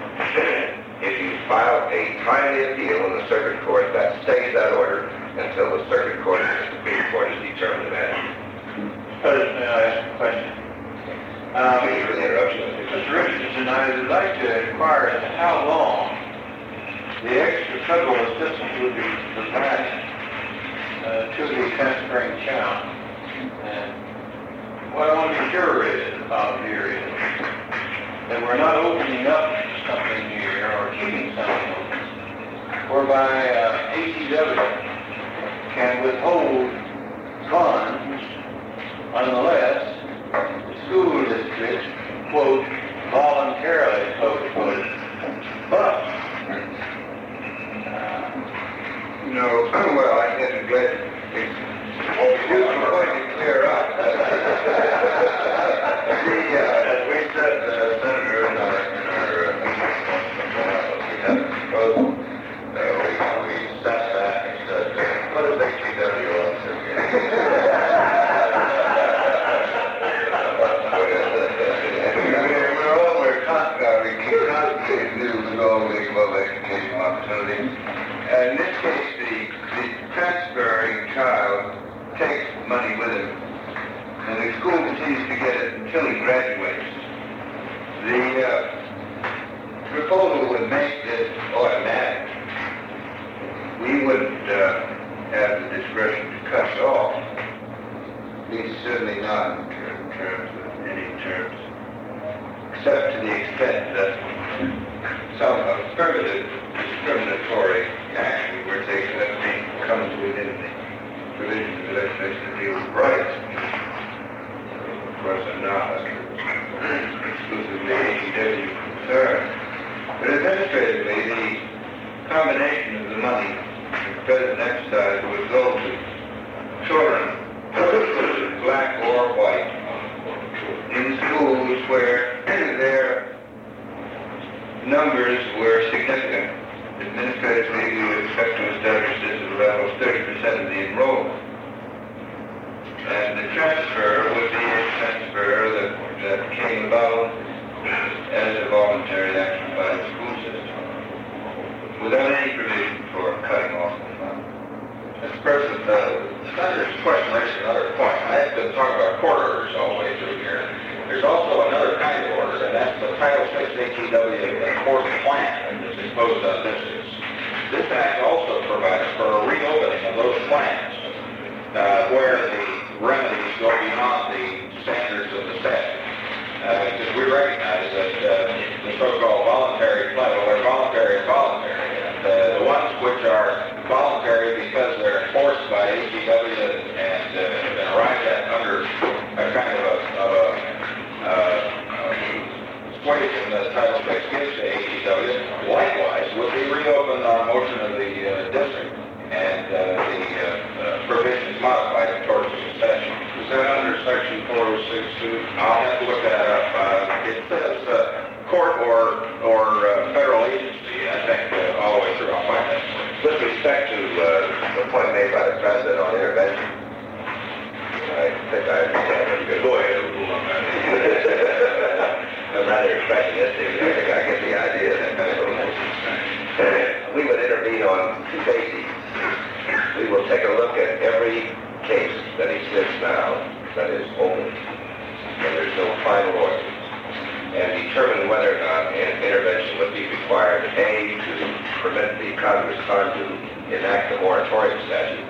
If you file a timely appeal in the circuit court, that stays that order until the circuit court and the Supreme Court has determined the matter. President, may I ask a question? Um, Thank you for the interruption. Mister Richardson, I would like to inquire as to how long the extra federal assistance would be provided uh, to the transferring child. And what I want to be sure is about here is that we're not opening up something here or keeping something open, whereby uh, A C W can withhold funds unless the school district, quote, voluntarily, quote, quote, but, uh, No, well, I guess I'm glad it's going to clear up. the, uh, as we said, uh, Senator, in our, in our uh, meeting, we had a proposal. Uh, we, we sat back and said, what is H E W on this? In this case, the, the transferring child takes money with him, and the school continues to get it until he graduates. The uh, proposal would make this automatic. We wouldn't uh, have the discretion to cut it off. He's certainly not in ter- terms of any terms, except to the extent that some affirmative discriminatory action were taken that may come within the provisions of the legislation to deal with rights. Of course, are not exclusively H E W concerned. But administratively, the combination of the money the President exercised would go to children, black or white, in schools where their numbers were significant. Administratively, we would expect to establish this at a level of thirty percent of the enrollment. And the transfer would be a transfer that, that came about as a voluntary action by the school system, without any provision for cutting off the funds. Mister President, uh, the Senator's question raises another point. I've been talking about court orders all the way through here. There's also another kind of order, and that's the Title six H E W court plan that's imposed on districts. This act also provides for a reopening of those plans. uh, where the remedies go beyond the standards of the statute. Uh, because we recognize that uh, the so-called voluntary play, well, they're voluntary and voluntary. And uh, the ones which are voluntary because they're enforced by A G W and uh, have been arrived at under a kind of a, of a uh, persuasion that Title six gives to A G W, likewise will be reopened on motion of the uh, district and uh, the uh, uh, provisions modified in towards the statute. Is that under section four oh six two? I'll have to look that up. Uh, it says uh, court or or uh, federal agency, I think, uh, all the way through. I'll find that. With respect to uh, the point made by the President on intervention, I think I understand what you're Go ahead, rule on that. I'm rather pessimistic. I think I get the idea that we would intervene on two bases. We will take a look at every case that exists now that is open, and there's no final order, and determine whether or not an intervention would be required, A, to permit the Congress time to enact the moratorium statute,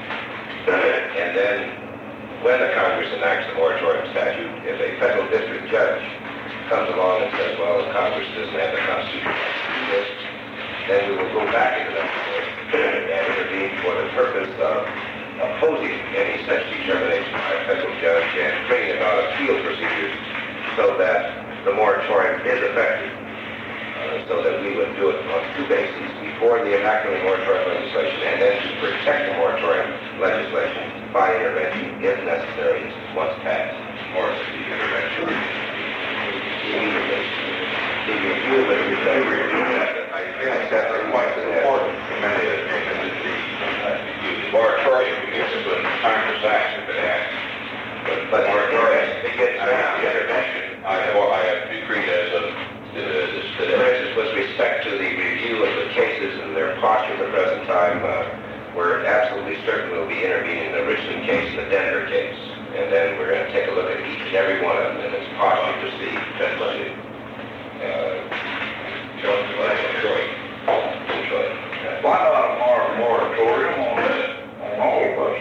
and then when the Congress enacts the moratorium statute, if a federal district judge comes along and says, well, Congress doesn't have the Constitution to do this, then we will go back into that court and intervene for the purpose of opposing any such determination by a federal judge and bringing about appeal procedures so that the moratorium is effective. Uh, so that we would do it on two bases, before the enactment of moratorium legislation and then to protect the moratorium legislation by intervention if necessary once passed. Or the intervention. Immediately. The review of it is a review that I think that's quite important to many of the things that the uh, moratorium begins when Congress acts if it acts. But, but moratorium begins I now. have the intervention. I have, I have decreed as of uh, this For today. instance, with respect to the review of the cases and their posture at the present time, uh, we're absolutely certain we'll be intervening in the Richland case and the Denver case. And then we're going to take a look at each and every one of them and its posture to see potentially uh, Jones, Detroit. Detroit. Why not a mor- moratorium on that, on all of us?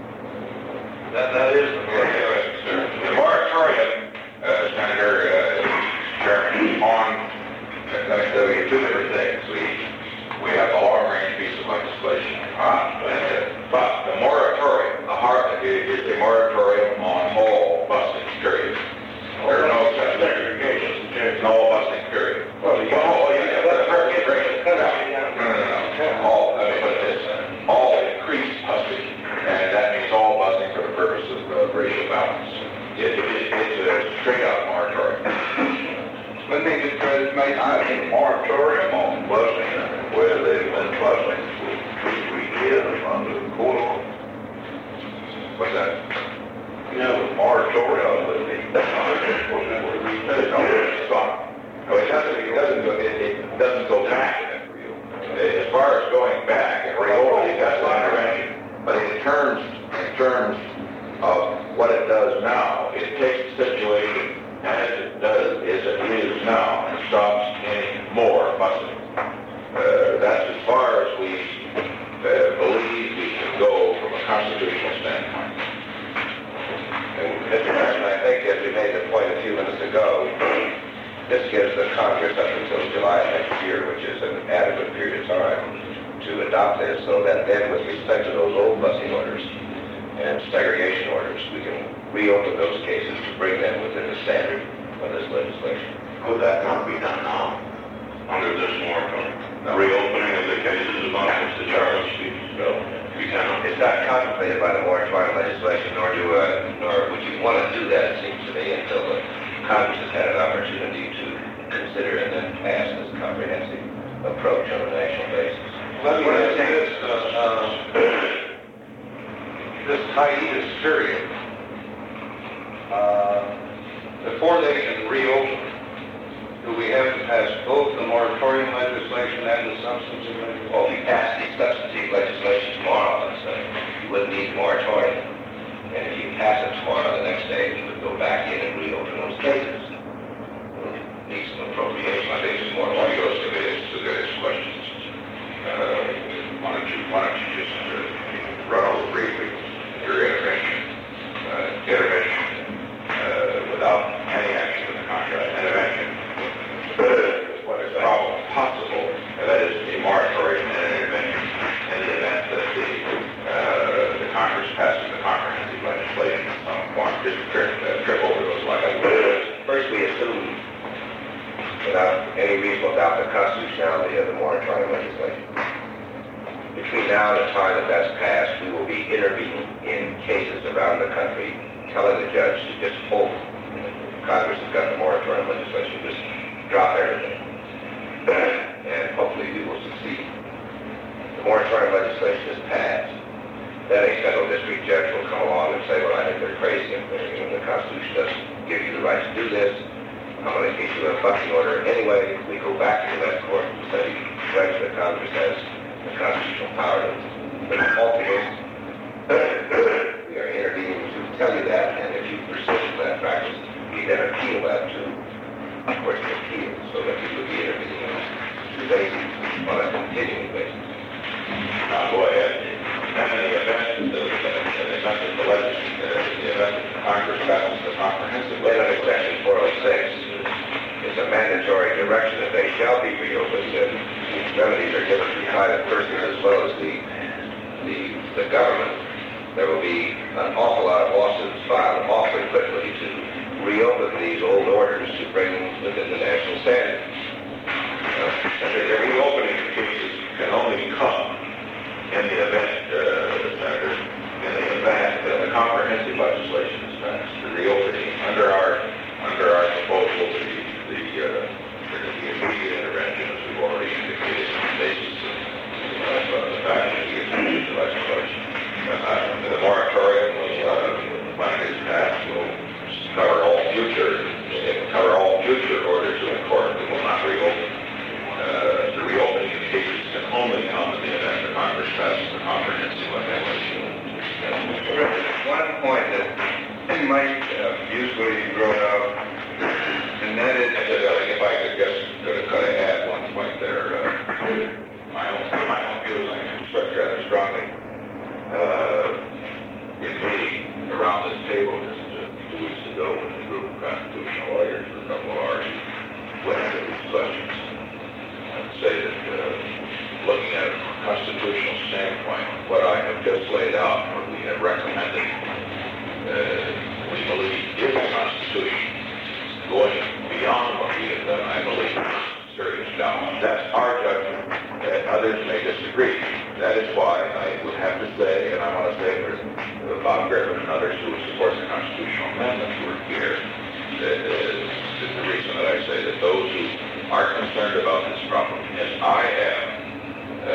That, that is the The moratorium, uh, Senator, uh, Chairman, on, let me tell you two different things. We, we have a long-range piece of legislation. Uh, but the moratorium, the heart, is a moratorium on all busing, period. There are no such segregation. There's no busing, period. Well, you- Oh, yeah, that's perfect. No, no, no, no. All, I mean, but it's all increased busing, and that means all busing for the purpose of uh, racial balance. It, it, it's a straight-out moratorium. Let me just try to make a moratorium on busing, where they've been busing, we did under the court. What's that? You know, the moratorium would be, It's not- No, it doesn't, it doesn't go, it, it doesn't go back. As far as going back and reopening, that's an intervention. But in terms, in terms of what it does now, it takes the situation as it does, as it is now, and stops any more busing. Uh, that's as far as we uh, believe we can go from a constitutional standpoint. And Mister President, I think as we made the point a few minutes ago, this gives the Congress up until July of next year, which is an adequate period of time to adopt this, so that then with respect to those old busing orders and segregation orders, we can reopen those cases to bring them within the standard of this legislation. could that not be done now? Under this moratorium, reopening of the cases among which the charge speaks. So, We cannot. it's not contemplated by the moratorium legislation, nor do, uh, nor would you want to do that, it seems to me, until the Congress has had an opportunity to consider and then pass this comprehensive approach on a national basis. Let me ask this, uh, uh, this hiatus period, uh, before they can reopen, do we have to pass both the moratorium legislation and the substantive legislation? Well, if you pass the substantive legislation tomorrow, let's say, you wouldn't need the moratorium. And if you pass it tomorrow, the next day, we would go back in and reopen those cases. We'll need some appropriation, I think, some more. Why don't you go to the, to the questions? Uh, why don't you, why don't you just uh, run over briefly? without any action of the contract, and eventually, what is probably possible, and that is a moratorium and an intervention in the event that the, uh, the Congress passes the comprehensive legislation in some form. Just trip, uh, trip over those like I First, we assume, without any reasonable doubt, the constitutionality of the moratorium legislation. Between now and the time that that's passed, we will be intervening in cases around the country, telling the judge to just hold. Congress has got the moratorium legislation, just drop everything. And hopefully we will succeed. The moratorium legislation is passed. Then a federal district judge will come along and say, well, I think they're crazy if the Constitution doesn't give you the right to do this. I'm going to issue a fucking order anyway. We go back to that court and say, judge, the Congress has the constitutional power to alter this. We are intervening to tell you that, and if you persist in that practice, we then appeal that to, of course, the appeal, so that we would be intervening on two bases, on a continuing basis. Now, go ahead. And in the event that the, in the event that the legislature, in the event that the Congress passes the comprehensive Then under legislation, section four oh six, it's a mandatory direction that they shall be reopened, and remedies are given to private persons as well as the, the, the government. There will be an awful lot of lawsuits filed awfully quickly to reopen these old orders to bring them within the national standard. Uh, and the reopening cases can only come in the event, uh, Senator, in the event that the comprehensive legislation is passed. The reopening under our under our proposal, the the, uh, the immediate intervention, as we've already indicated, on the basis of uh, the fact that we introduced the legislation. Uh, the moratorium will, uh, when it is passed, will cover all future, it will cover all future orders of the court that will not reopen. Uh, the reopening of cases can only come in the event that Congress passes the comprehensive legislation. One point that might uh, usefully be brought out, and that is, If I could just could could I add one point there, uh, my own my own views I construct rather strongly. Uh, in meeting around this table just uh, two weeks ago with a group of constitutional lawyers for a couple of hours, went into these questions. I'd say that uh, looking at it from a constitutional standpoint, what I have just laid out, what we have recommended, uh, we believe is the Constitution. Going beyond what we have done, I believe, is serious challenge. That's our judgment, and others may disagree. That is why I would have to say, and I want to say for uh, Bob Griffin and others who support the constitutional amendments who are here, that uh, is the reason that I say that those who are concerned about this problem, as I am, uh,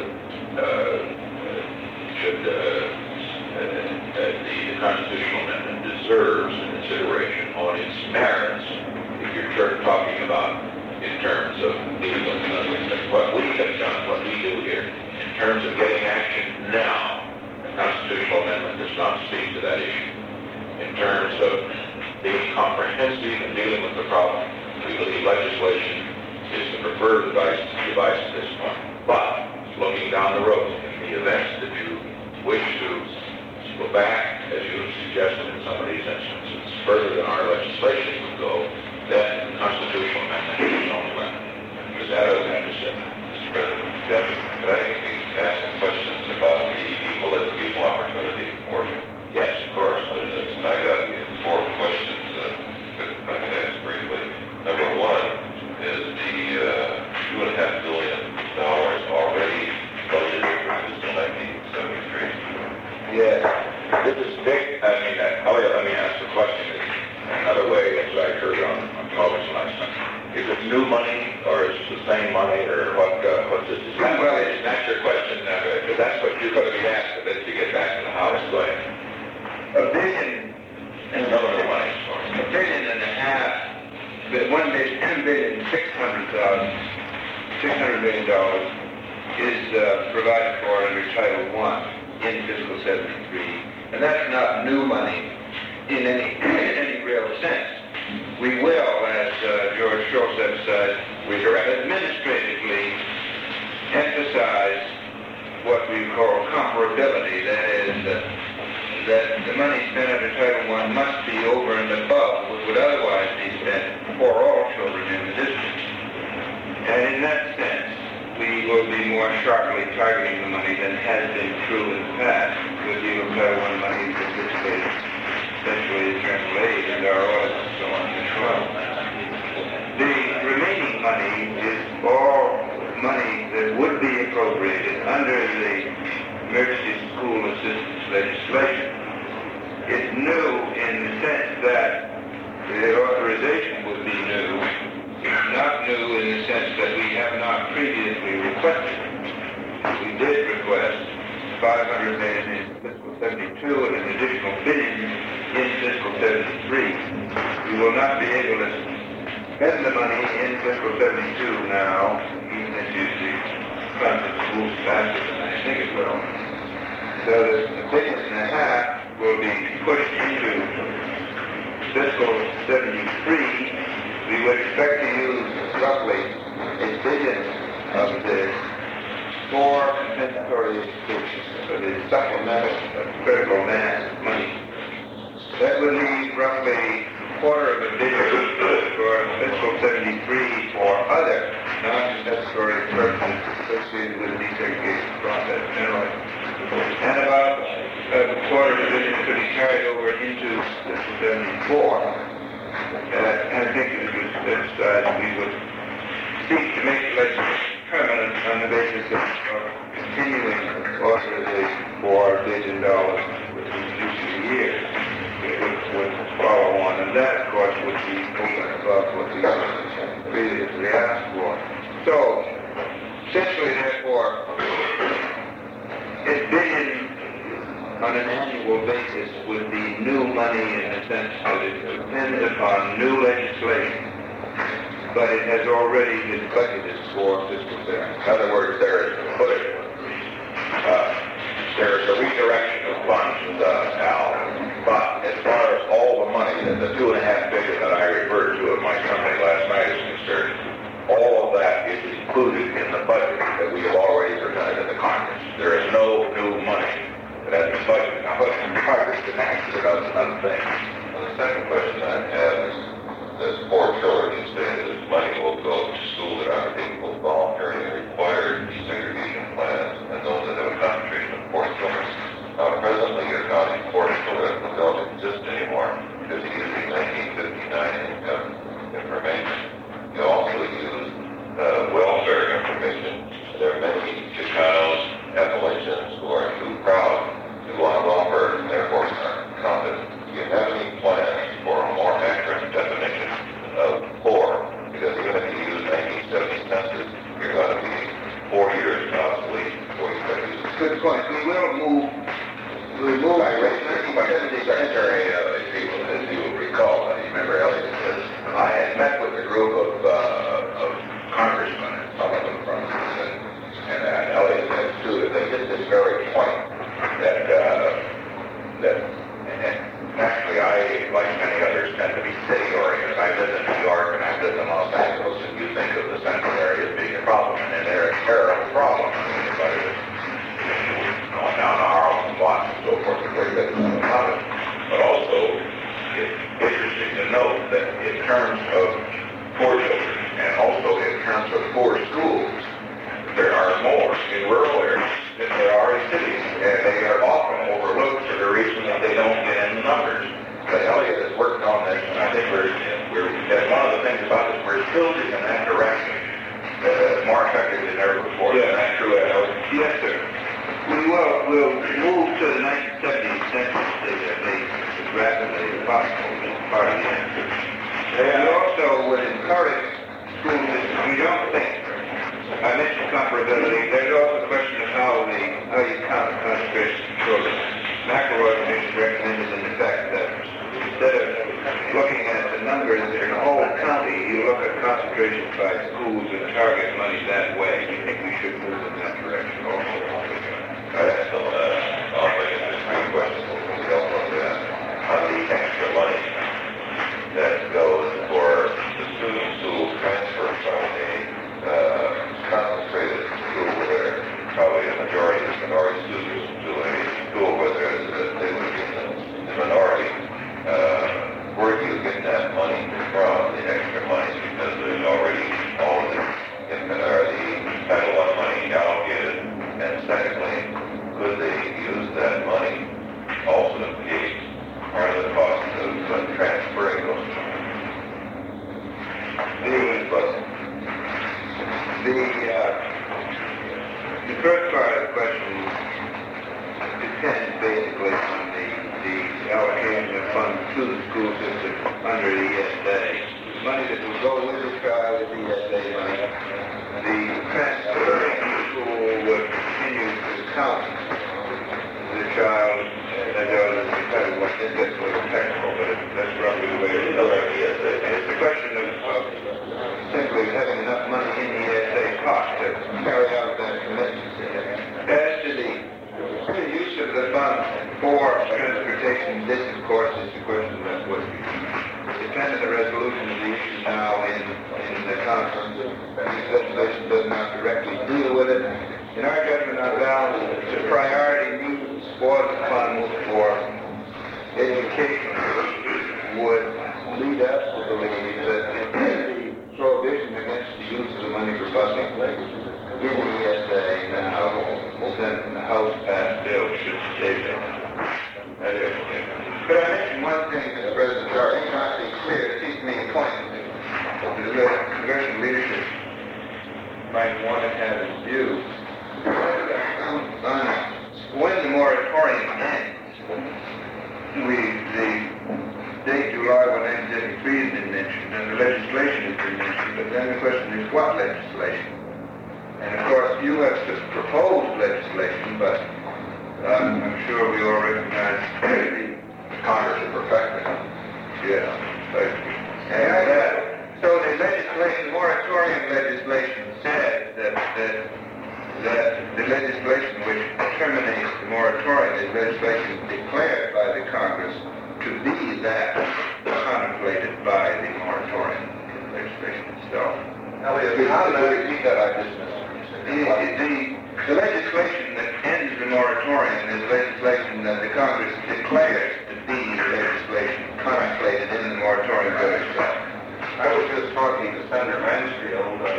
uh, should, uh, uh, uh, the constitutional amendment deserves consideration on its merits. If you're talking about in terms of dealing with uh, what we have done, what we do here, in terms of getting action now, the constitutional amendment does not speak to that issue. In terms of being comprehensive and dealing with the problem, we believe legislation is the preferred device, device at this point. But looking down the road, in the event that you wish to go back, as you have suggested in some of these instances, further than our legislation would go, then the constitutional amendment is the only way. Is that what I have to say? Mister President, Jeff, could I ask some questions about the equal educational opportunity portion? Yes, of course. I got four questions uh, that I can ask briefly. Number one is the uh, two and a half billion dollars already budgeted for fiscal nineteen seventy-three. Yes. This is big. I mean, uh, Elliot, let me ask the question another way, as I heard on, on television last night. Is it new money, or is it the same money, or what? Uh, what's this? Is that, well, is that your question? Because uh, that's what you're going to be asked if you get back to the House. Go ahead. A billion, And some of the money. a billion and a half, but one billion, ten billion, six hundred thousand, six hundred million dollars is uh, provided for under Title One in fiscal seventy-three, and that's not new money in any any real sense. We will, as uh, George Schultz emphasized, we administratively emphasize what we call comparability. That is, uh, that the money spent under Title One must be over and above what would otherwise be spent for all children in the district. And in that sense, we will be more sharply targeting the money than has been true in the past. We'll deal with Title One money that dissipated essentially in terms of aid and our audit and so on as well. The remaining money is all money that would be appropriated under the Emergency School Assistance legislation. It's new in the sense that the authorization would be new. It's not new in the sense that we have not previously requested. We did request five hundred million in fiscal seventy-two and an additional billion in fiscal seventy-three. We will not be able to spend the money in fiscal seventy-two now, even if you see conference moves faster than I think it will. So the billion and a half will be pushed into fiscal seventy-three. We would expect to use roughly a billion of the for compensatory education, for the supplemental of critical mass money. That would leave roughly a quarter of a billion for fiscal seventy-three for other non-compensatory purposes associated with the desegregation process generally. And about a quarter of a billion could be carried over into fiscal seventy-four. Uh, and I think it was emphasized we would seek to make the legislation permanent on the basis of uh, continuing authorization for a billion dollars within future years. It would, would follow on, and that, of course, would be over and above what we previously asked for. So, essentially, therefore, a billion on an annual basis would be new money in the sense that it depends upon new legislation, but it has already been budgeted for fiscal year. In other words, there is, put it, uh, there is a redirection of funds, uh, Al, but as far as all the money, the, the two and a half billion that I referred to at my company last night is concerned, all of that is included in the budget that we have already presented to the Congress. There is no new money that has been budgeted. Now, but Congress didn't actually does another thing. Well, the second question I have is, this poor children is saying that this money will go to schools that are capable of voluntarily required desegregation plans and those that have a concentration of poor children. Now, presently, your county poor children don't exist anymore because you're using nineteen fifty-nine income information. You also use uh, welfare information. There are many Chicanos, Appalachians who are too proud to go on welfare and therefore are counted. Do you have any plans for a more accurate definition of poor? Because even if you use nineteen seventy census, you're going to be four years obsolete before you start using. Good point. We will move, we will move. I raised this question to the Secretary of the people, as you will recall, and you remember Elliot says, I had met with a group of, uh, of congressmen, and some of them from, and, and uh, Elliot said too, that they did this very point, that, uh, that, and naturally I, like many others, tend to be city-oriented. I live in New York and I live in Los Angeles, and you think of the central area as being a problem, and they're a terrible problem. I mean, anybody that's going down to Harlem, Watts, and so forth, is very good about it. But also, it's interesting to note that in terms of poor children, and also in terms of poor schools, there are more in rural areas than there are in cities, and they are often overlooked for the reason that they don't get in the numbers. But Elliot has worked on this, and I think we're, we're that's one of the things about this, we're tilting in that direction uh, more effectively than ever before. Yeah. Is that true, Elliot? Yes, sir. We will, we'll move to the nineteen seventy census data base as rapidly as possible as part of the answer. And we also would encourage school districts, we don't think, I mentioned comparability, there's also a question of how the, how you count the concentration of children. McElroy Commission recommended in effect that instead of looking at the numbers in the whole county, you look at concentration by schools and target money that way. We think we should move in that direction also. I have some, uh, I'll make it just three questions. We don't want to ask. On the extra money that goes for the students who will transfer from a uh, concentrated school where probably a majority of minority students to a school where there's, uh, they would be in the under the E S A. Money that will go with the child is E S A money. The transferring school would continue to count the child that goes to the federal. What this gets a little technical, but it, that's roughly the way it is. And it's a question of, of simply having enough money in the E S A pot to carry out that commitment. As to the, the use of the funds for transportation, this of course is the question that would depend on the resolution of the issue now in, in the conference. This legislation does not directly deal with it. In our judgment on balance, the priority use for the funds for education would lead us to believe that the prohibition against the use of the money for busing in the E S A now, Senate and the House passed bill should stay there. That is, could I mention one thing, Mister President, or it might be clear, it seems to me a point that the congressional leadership might want to have in view. When the moratorium ends, we, the date July one, nineteen seventy-three has been mentioned, and the legislation has been mentioned, but then the question is what legislation? And of course, you have proposed legislation, but um, I'm sure we all recognize the Congress is perfecting it. Yeah. But, and uh, so the legislation, moratorium legislation says that, that, that the legislation which terminates the moratorium is legislation declared by the Congress to be that contemplated by the moratorium legislation itself. Elliot, how did I repeat that? I just missed The, the, the legislation that ends the moratorium is legislation that the Congress declares to be the legislation contemplated in the moratorium bill itself. I was just talking to Senator Mansfield, uh,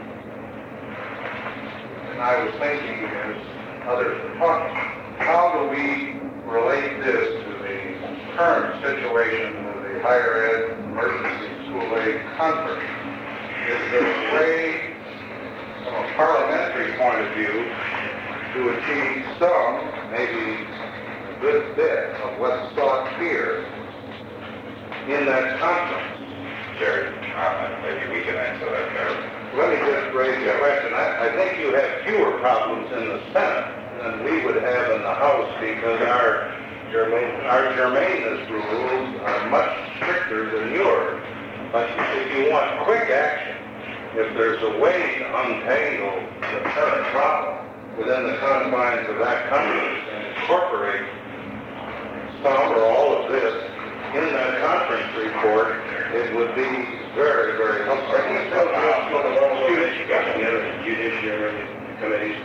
and I was thinking, as others were talking, how do we relate this to the current situation of the Higher Ed Emergency School Aid Conference? Is there a way, from a parliamentary point of view, to achieve some, maybe a good bit of what's sought here in that conference? Jerry, uh, maybe we can answer that better. Let me just raise a question. I, I think you have fewer problems in the Senate than we would have in the House because our germane, our germaneness rules are much stricter than yours. But if you want quick action, if there's a way to untangle the current problem within the confines of that Congress and incorporate some or all of this in that conference report, it would be very, very helpful. Are you still just for the level of education, the other judiciary committees?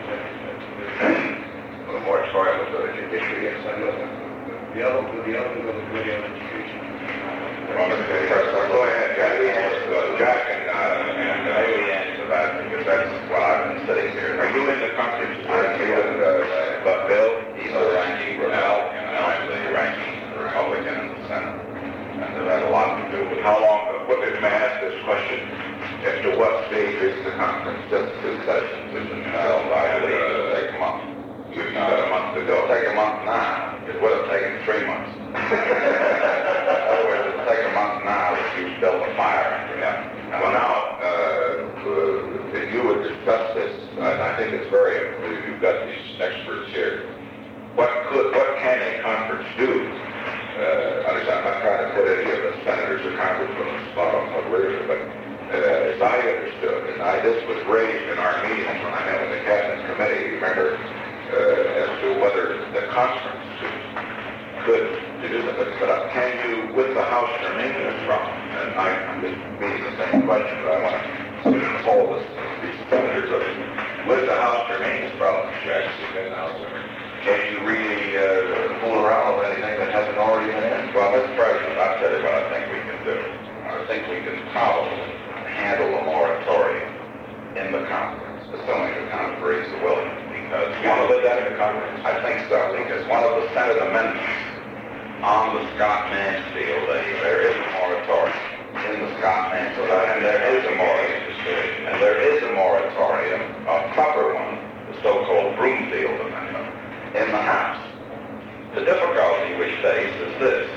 The moratorium with the judiciary. Yes, I know that. The other, the other one goes to the committee on education. Well, Mister President, go ahead, Jack. Jack and, uh, and uh, maybe answer that because that's why I've been sitting here. Are you in the conference? I'm with, uh, but Bill, he's the ranking, Al, and I'm the ranking Republican in the Senate. And that has a lot to do with how long, what did may I ask this question as to what stage is the conference? Just two sessions, isn't it? I believe it'll take a month. You said a month ago. It'll take a month now. It would have taken three months. In other words, it'll take a month now if you build a fire. Yeah. Well, now, uh, if you would discuss this, and I think it's very, you've got these experts here. What could, what can a conference do? Uh, understand, I'm not trying to put any of the senators or congressmen on the spot on what leadership, but uh, as I understood, and I, this was raised in our meetings when I met with the cabinet committee, remember, uh, as to whether the conference could do that. But, but uh, can you, with the House terminating this problem? And I, I'm just meeting the same question, but I want to poll this, these senators of with the House terminating this problem, can you really uh, fool around with anything that hasn't already been in? Well, Mister President, I'll tell you what I think we can do. I think we can probably handle a moratorium in the conference, assuming the Congress is willing, because you want to live that in the Congress? I think so, because one of the Senate amendments on the Scott-Mansfield, there is a moratorium in the Scott-Mansfield, and there is a moratorium, and there is a moratorium, a proper one, the so-called Broomfield Amendment, in the House. The difficulty we face is this, and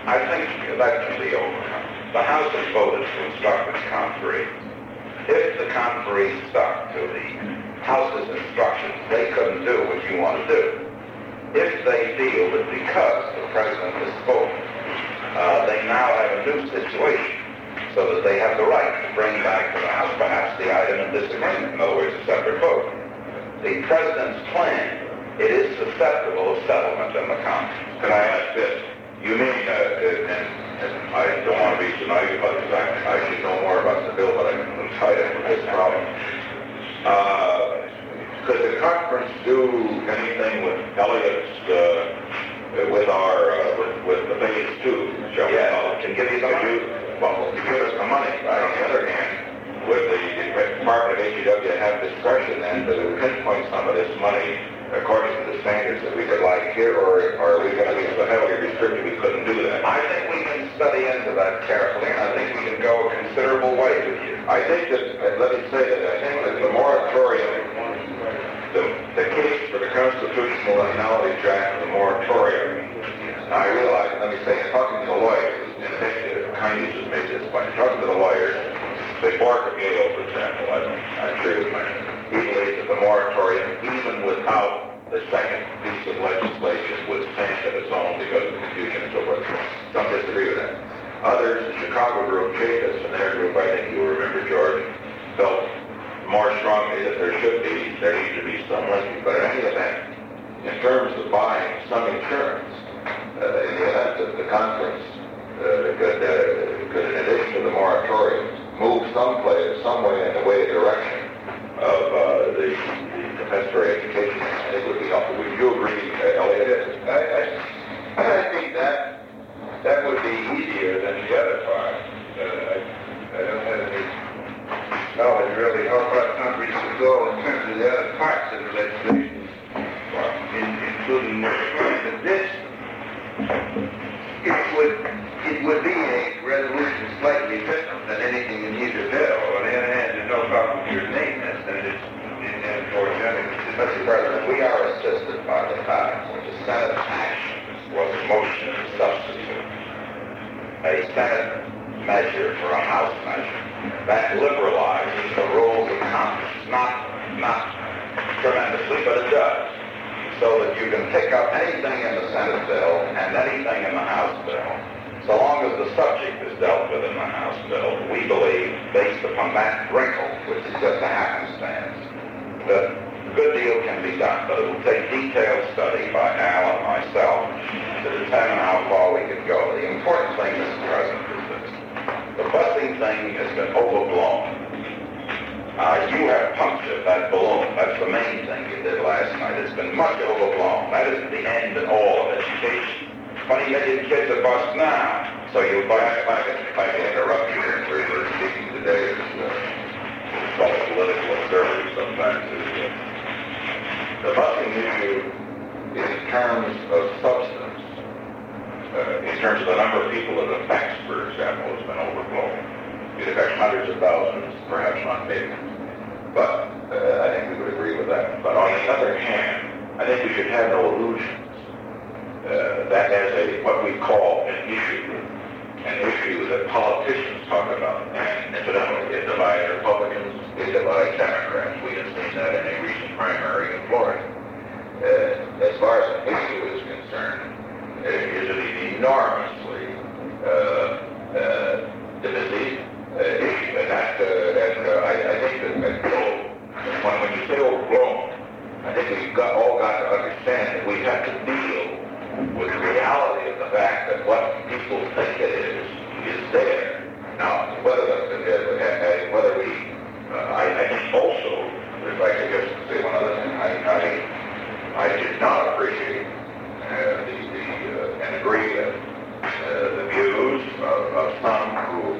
I think that can be overcome. The House has voted to instruct its conferee. If the conferee stuck to the House's instructions, they couldn't do what you want to do. If they feel that because the President has spoken, uh, they now have a new situation, so that they have the right to bring back to the House perhaps the item in disagreement, in other words, a separate vote. The President's plan, it is susceptible of settlement in the Congress. Can I ask this? You mean, uh, and, and I don't want to be so naive about this, I, I should know more about the bill, but I'm tied up with this problem. Uh, could the conference do anything with Elliott's, uh, with our, uh, with, with the phase two, shall we call it? Can give you the Could money. you, well, you give us the money, but on the other hand, would the Department of H E W have discretion then to pinpoint some of this money according to the standards that we would like here, or, or are we going to be so heavily restricted we couldn't do that? I think we can study into that carefully, and I think we can go a considerable way with you. I think that, uh, let me say that I think that the moratorium, the, the case for the constitutional analysis draft of the moratorium, I realize, let me say, in talking to the lawyers, and Heidi just made this point, talking to the lawyers, say Barker Gale, for example, I don't, I agree with my, he believes that the moratorium, even without the second piece of legislation, would stand of its own because of confusion and so forth. Some disagree with that. Others, the Chicago group, Jacobs, and their group, I think you remember, George, felt more strongly that there should be, there needs to be some linkage. But in any event, in terms of buying some insurance, uh, in the event that the conference uh, could, uh, could, in addition to the moratorium, move someplace, some way in the way direction of uh, the, the compensatory education, I think would be helpful. Would you agree, uh, Elliot? I, I, I think that that would be easier than the other part. Uh, I, I don't have any knowledge really how far Congress would go in terms of the other parts of the legislation, in, including the this. It would it would be a resolution slightly different than anything in either bill. On the other hand, there's no problem with your maintenance, and it's in, in for Mister President, we are assisted by the fact that the Senate action was a motion to substitute a Senate measure for a House measure. That liberalizes the rules of Congress. Not, not tremendously, but it does. So that you can pick up anything in the Senate bill and anything in the House bill. So long as the subject is dealt with in the House bill, we believe, based upon that wrinkle, which is just a happenstance, that a good deal can be done, but it will take detailed study by Al and myself to determine how far we can go. The important thing, Mister President, is this. The busing thing has been overblown. Uh, you have punctured that balloon. That's the main thing you did last night. It's been much overblown. That isn't the end and all of education. twenty million kids are bused now. So you buy If I can, if I can interrupt you, and we're, we're speaking today as uh, called political observers sometimes. Is, uh, the busing issue, in terms of substance, uh, in terms of the number of people it affects, for example, has been overblown. It affects hundreds of thousands, perhaps not millions. But uh, I think we would agree with that. But on the other hand, I think we should have no illusions uh, that as a what we call an issue, an issue that politicians talk about. And incidentally, it divides Republicans, it divides Democrats. We have seen that in a recent primary in Florida. Uh, as far as an issue is concerned, uh, is it an enormously uh, uh, divisive uh, issue? And that, uh, and uh, I, I think that, that when, when you say overblown, I think we've got, all got to understand that we have to deal with the reality of the fact that what people think it is, is there. Now, whether, the, uh, uh, whether we, uh, I, I think also, if I could just say one other thing, I, I, I did not appreciate uh, the, the uh, and agree that uh, the views of, of some who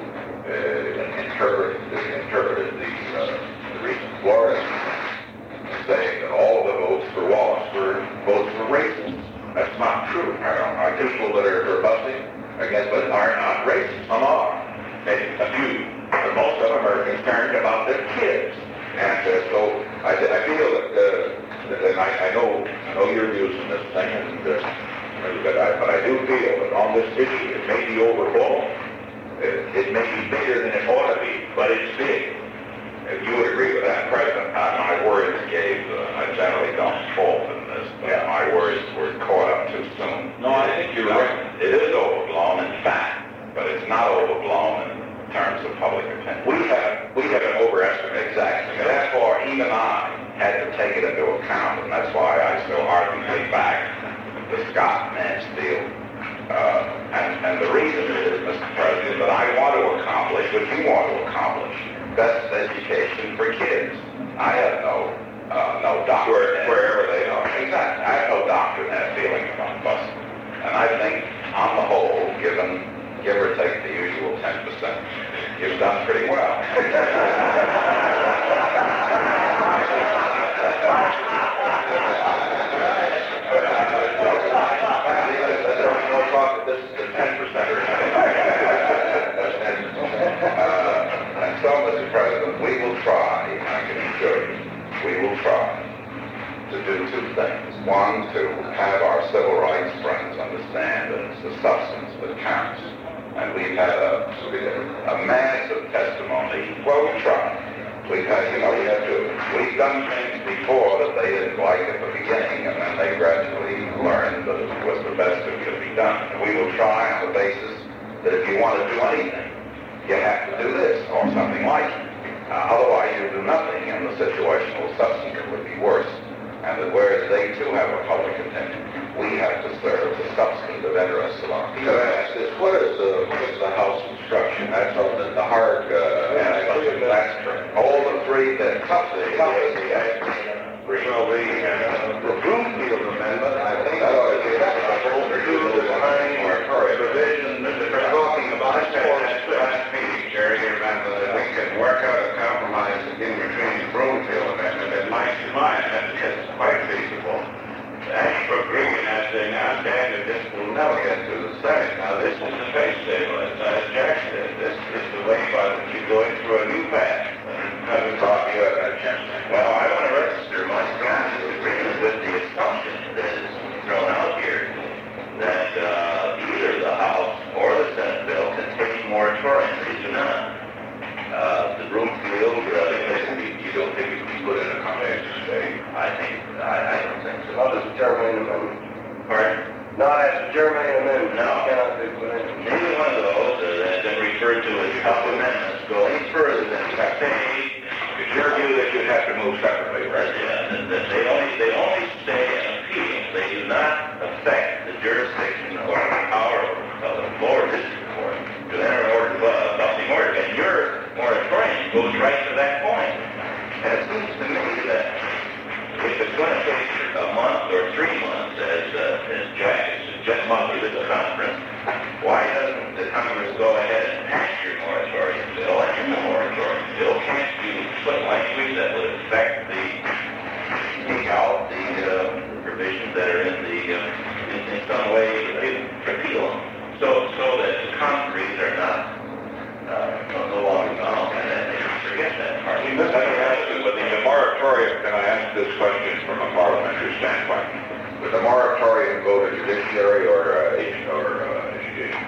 uh, interpreted, interpreted the, uh, the recent Florida saying that all of the votes for Wallace were votes for racists. That's not true. I don't know. People that are for busing against it are not racist. Some are. Maybe a few. But most of them are concerned about their kids. And uh, so I, I feel that, uh, that and I, I know I know your views on this thing, and uh, But I, but I do feel that on this issue, it may be overblown. It, it may be bigger than it ought to be, but it's big. If you would agree with that, President, uh, my words gave, uh, I generally don't fault in this, but Yeah. my words were caught up too soon. No, I think you're right. It is overblown in fact, but it's not overblown in terms of public opinion. We have, we have an overestimate. Exactly. Therefore, even I had to take it into account, and that's why I so ardently back the Scott Mansfield. Uh, and, and the reason is, Mister President, that I want to accomplish what you want to accomplish. Best education for kids. I have no, uh, no doctrine. Wherever they are. Exactly. I have no doctrine that feeling about busing. And I think, on the whole, given, give or take the usual ten percent, you've done pretty well. This is the ten percent. uh, and so, Mister President, we will try, I can assure you, we will try to do two things. One, to have our civil rights friends understand that it's the substance that counts. And we've had a, a mass of testimony. Well, we try. We've had, you know, we have to, we've done things before that they didn't like at the beginning, and then they gradually learned that it was the best that could be done. And we will try on the basis that if you want to do anything, you have to do this or something like it. Uh, otherwise, you do nothing, and the situation will substantively be worse. And that whereas they too have a public opinion, we have to serve the substantive interests of our people. Can I ask this, what is, uh, what is the house construction? That's on the, the hard, uh, Yeah, that's, that's true. All the three that Well, the, uh, the Broomfield Amendment, I think, that ought to be acceptable to the behind provision that they're talking about. That's the last meeting, Jerry, you remember that we could work out a compromise in between the Broomfield Amendment and Mike's and mine, and it's quite feasible. Thanks for agreeing and I say, now, Dan, that this will never get to the Senate. Now, this is the base table, as uh, Jack said. This is the way by which you go in through a new path. President Rock, you have that chance. Well, I want to register my strong disagreement with the assumption that is thrown out here that uh, either the House or the Senate bill contain moratorium. They do not. Uh, the Broomfield, uh, you don't think it can be put in a combination state? I think, I, I don't think so. Not as a germane amendment. Pardon? Not as a germane amendment. No. Cannot be put in. Neither one of those uh, has been referred to as House amendments go any further than to say, It's your view that you'd have to move separately, right? yeah, that, that they only, they only say an appeal. They do not affect the jurisdiction or the power of the lower district court to enter an order of uh, something order. And your moratorium goes right to that point. And it seems to me that if it's going to take a month or three months, as, uh, as Jack has suggested to the conference, why doesn't the Congress go ahead and pass your moratorium bill and the moratorium bill? Can't you put language that would affect the, take out the uh, provisions that are in the, uh, in, in some way, repeal them, so, so that the concrete are not, uh, no longer bound, and then they forget that part. Let me ask you, with the moratorium, can I ask this question from a parliamentary standpoint? Would the moratorium go to judiciary or, uh, each- or uh, education?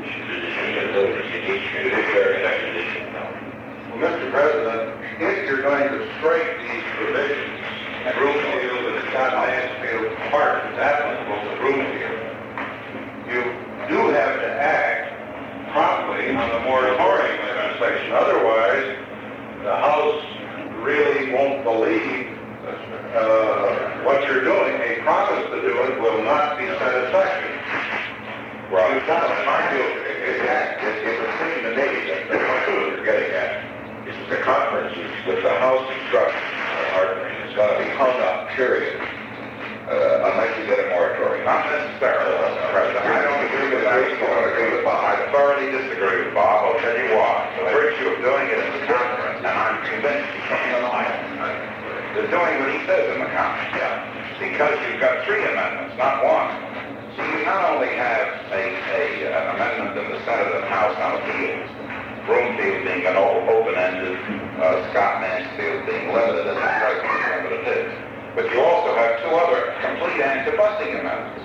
Judiciary. Well, Mister President, if you're going to strike these provisions, Broomfield and Scott Mansfield Park is applicable to Broomfield, you do have to act promptly on the moratorium legislation. Otherwise, the House really won't believe uh, what you're doing. A promise to do it will not be satisfactory. Well, it's not a mind you, it, it, it, it would seem to me that the point we're getting at is that the conferences with the House instruction is going to be hung up, period, uh, unless you get a moratorium. Not necessarily, Mister President. I don't agree with that. I don't agree with Bob. I thoroughly disagree with Bob. I'll tell you why. The virtue of doing it in the conference, and I'm convinced he can't lie, is doing what he says in the conference. Yeah. Because you've got three amendments, not one. So you not only have a, a, an amendment in the Senate and House on appeals, Broomfield being an open-ended, uh, Scott Mansfield being limited as the President's limited is, but you also have two other complete anti-busing amendments.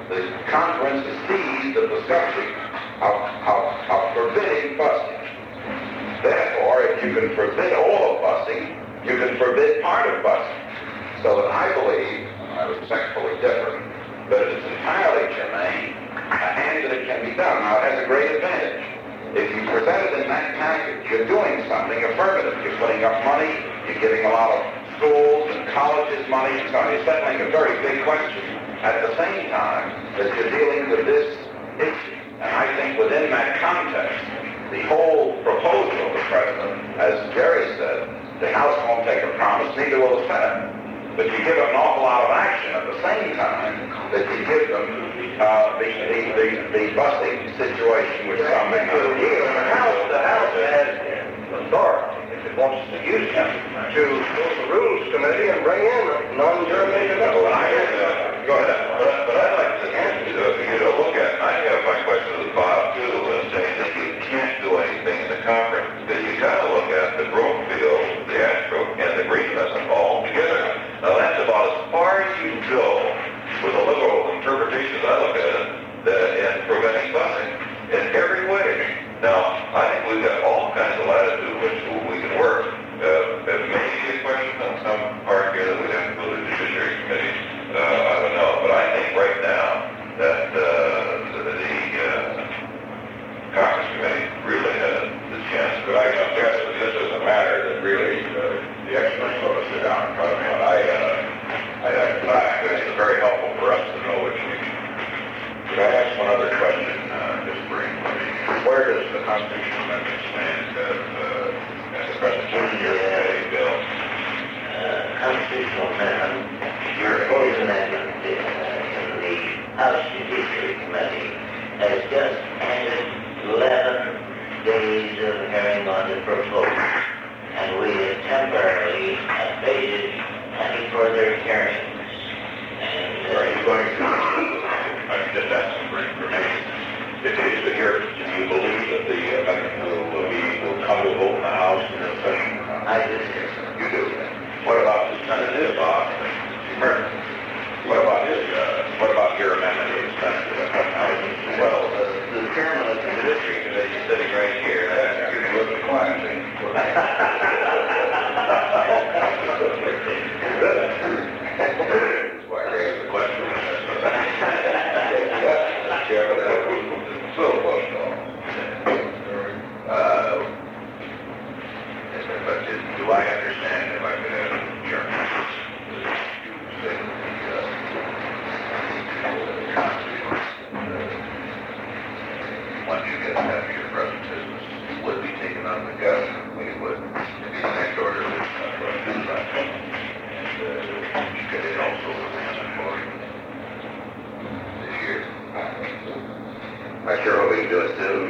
the conference seized of the subject of, of, of forbidding busing. Therefore, if you can forbid all of busing, you can forbid part of busing. So that I believe, I respectfully differ, but it is entirely germane and that it can be done. Now, it has a great advantage. If you present it in that package, you're doing something affirmative. You're putting up money, you're giving a lot of schools and colleges money, so you're settling a very big question at the same time that you're dealing with this issue. And I think within that context, the whole proposal of the President, as Jerry said, the House won't take a promise, neither will the Senate. But you give them an awful lot of action at the same time that you give them uh, the, the, the, the busing situation, which some may not The House, the House has authority, if it wants to use it, to go to the Rules Committee and bring in non-germinated Well, I, amendments. uh, go ahead. But, I- but I'd like to, to, you know, look at, I have my question to Bob too, uh, saying that you can't do anything in the conference, that you gotta look at the Broomfield, the Astro, and the Greenbelt all together. Now that's about as far as you can go with a liberal interpretation, as I look at it, that, in preventing busing in every way. Now, I think we've got all kinds of latitude which we can work. Uh, it may be a question on some part here that we'd have to go to the Judiciary Committee. Uh, I don't know, but I think right now that uh, the, the uh, Conference Committee really has the chance. But I suggest that this is a matter that really uh, the experts ought to sit down in front of me. And I, uh, I, I, I think it's very helpful for us to know which we can. Could I ask one other question, uh, just briefly? Where does the constitutional amendment stand as, uh, as the present committee bill? Uh, constitutional amendment, your proposed amendment uh, in the House Judiciary Committee has just ended eleven days of hearing on the proposal, and we have temporarily abated any further hearings. And, uh, Are you going to, I'm just asking for information. It is that you're, do you believe that the amendment will be, will come to vote in the House in a session? I do. You do. What about the Senate, Bob? What about his, uh, what about your amendment to the Senate? Well, uh, the chairman of the Judiciary Committee is sitting right here. Yeah, you can look at the client, see? That's why I raised the question. Chairman, that was so close, though. Uh, but do I understand, if I could have a chairman, you say that the, uh, once you get past your present business, you would be taken on the government, we would, to be the next order of business, not going to do that. And, uh, you could also demand for this year. I sure hope we can do it soon.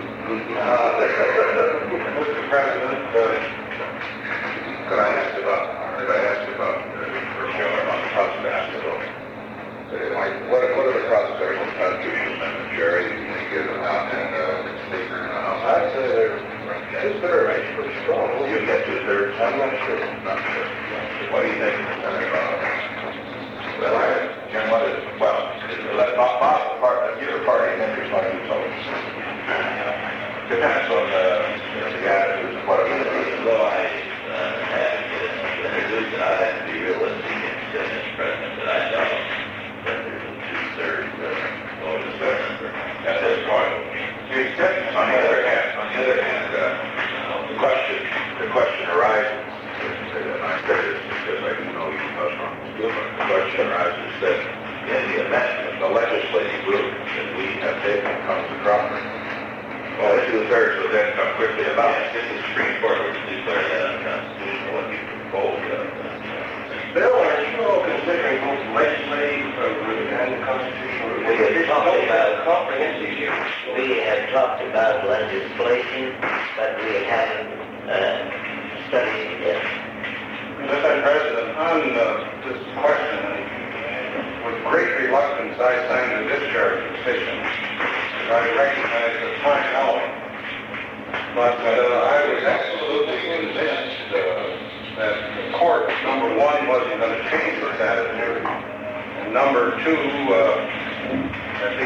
Mister President, uh, Could I ask about, could I ask about, uh, for sure, about the process basketball? What are, what are the processes of constitutional amendment, Jerry? You think is about, and, uh, speaker in the House? I'd say they're two-thirds pretty strong. You get two-thirds? I'm not sure. Not sure. What do you think? Well, I, Jim, what is, well, let Bob, Bob, part, give a party an interest like you told us. Depends on, uh, the attitudes of what it is. Though I uh, had to introduce it, I had to be realistic and say, Mister President, that I know that there's a two-thirds uh, vote in favor. At this point, the extent, on the other hand, on the other hand, uh, the question, the question arises, and I say this because I do know you touched on this, but the question arises that in the amendment, the legislative group that we have taken comes to Crawford. Well, the two-thirds would then come quickly about. If the Supreme Court were to declare that unconstitutional, what you propose, uh, Bill, are you all considering both legislative uh, and constitutional We have talked about comprehensive hearing? We have talked about legislation, but we haven't uh, studied it yet. Mister President, on uh, this question, with great reluctance, I signed the discharge petition. I recognize the time element, but uh, I was absolutely convinced uh, that the court, number one, wasn't going to change its attitude, and number two, uh, that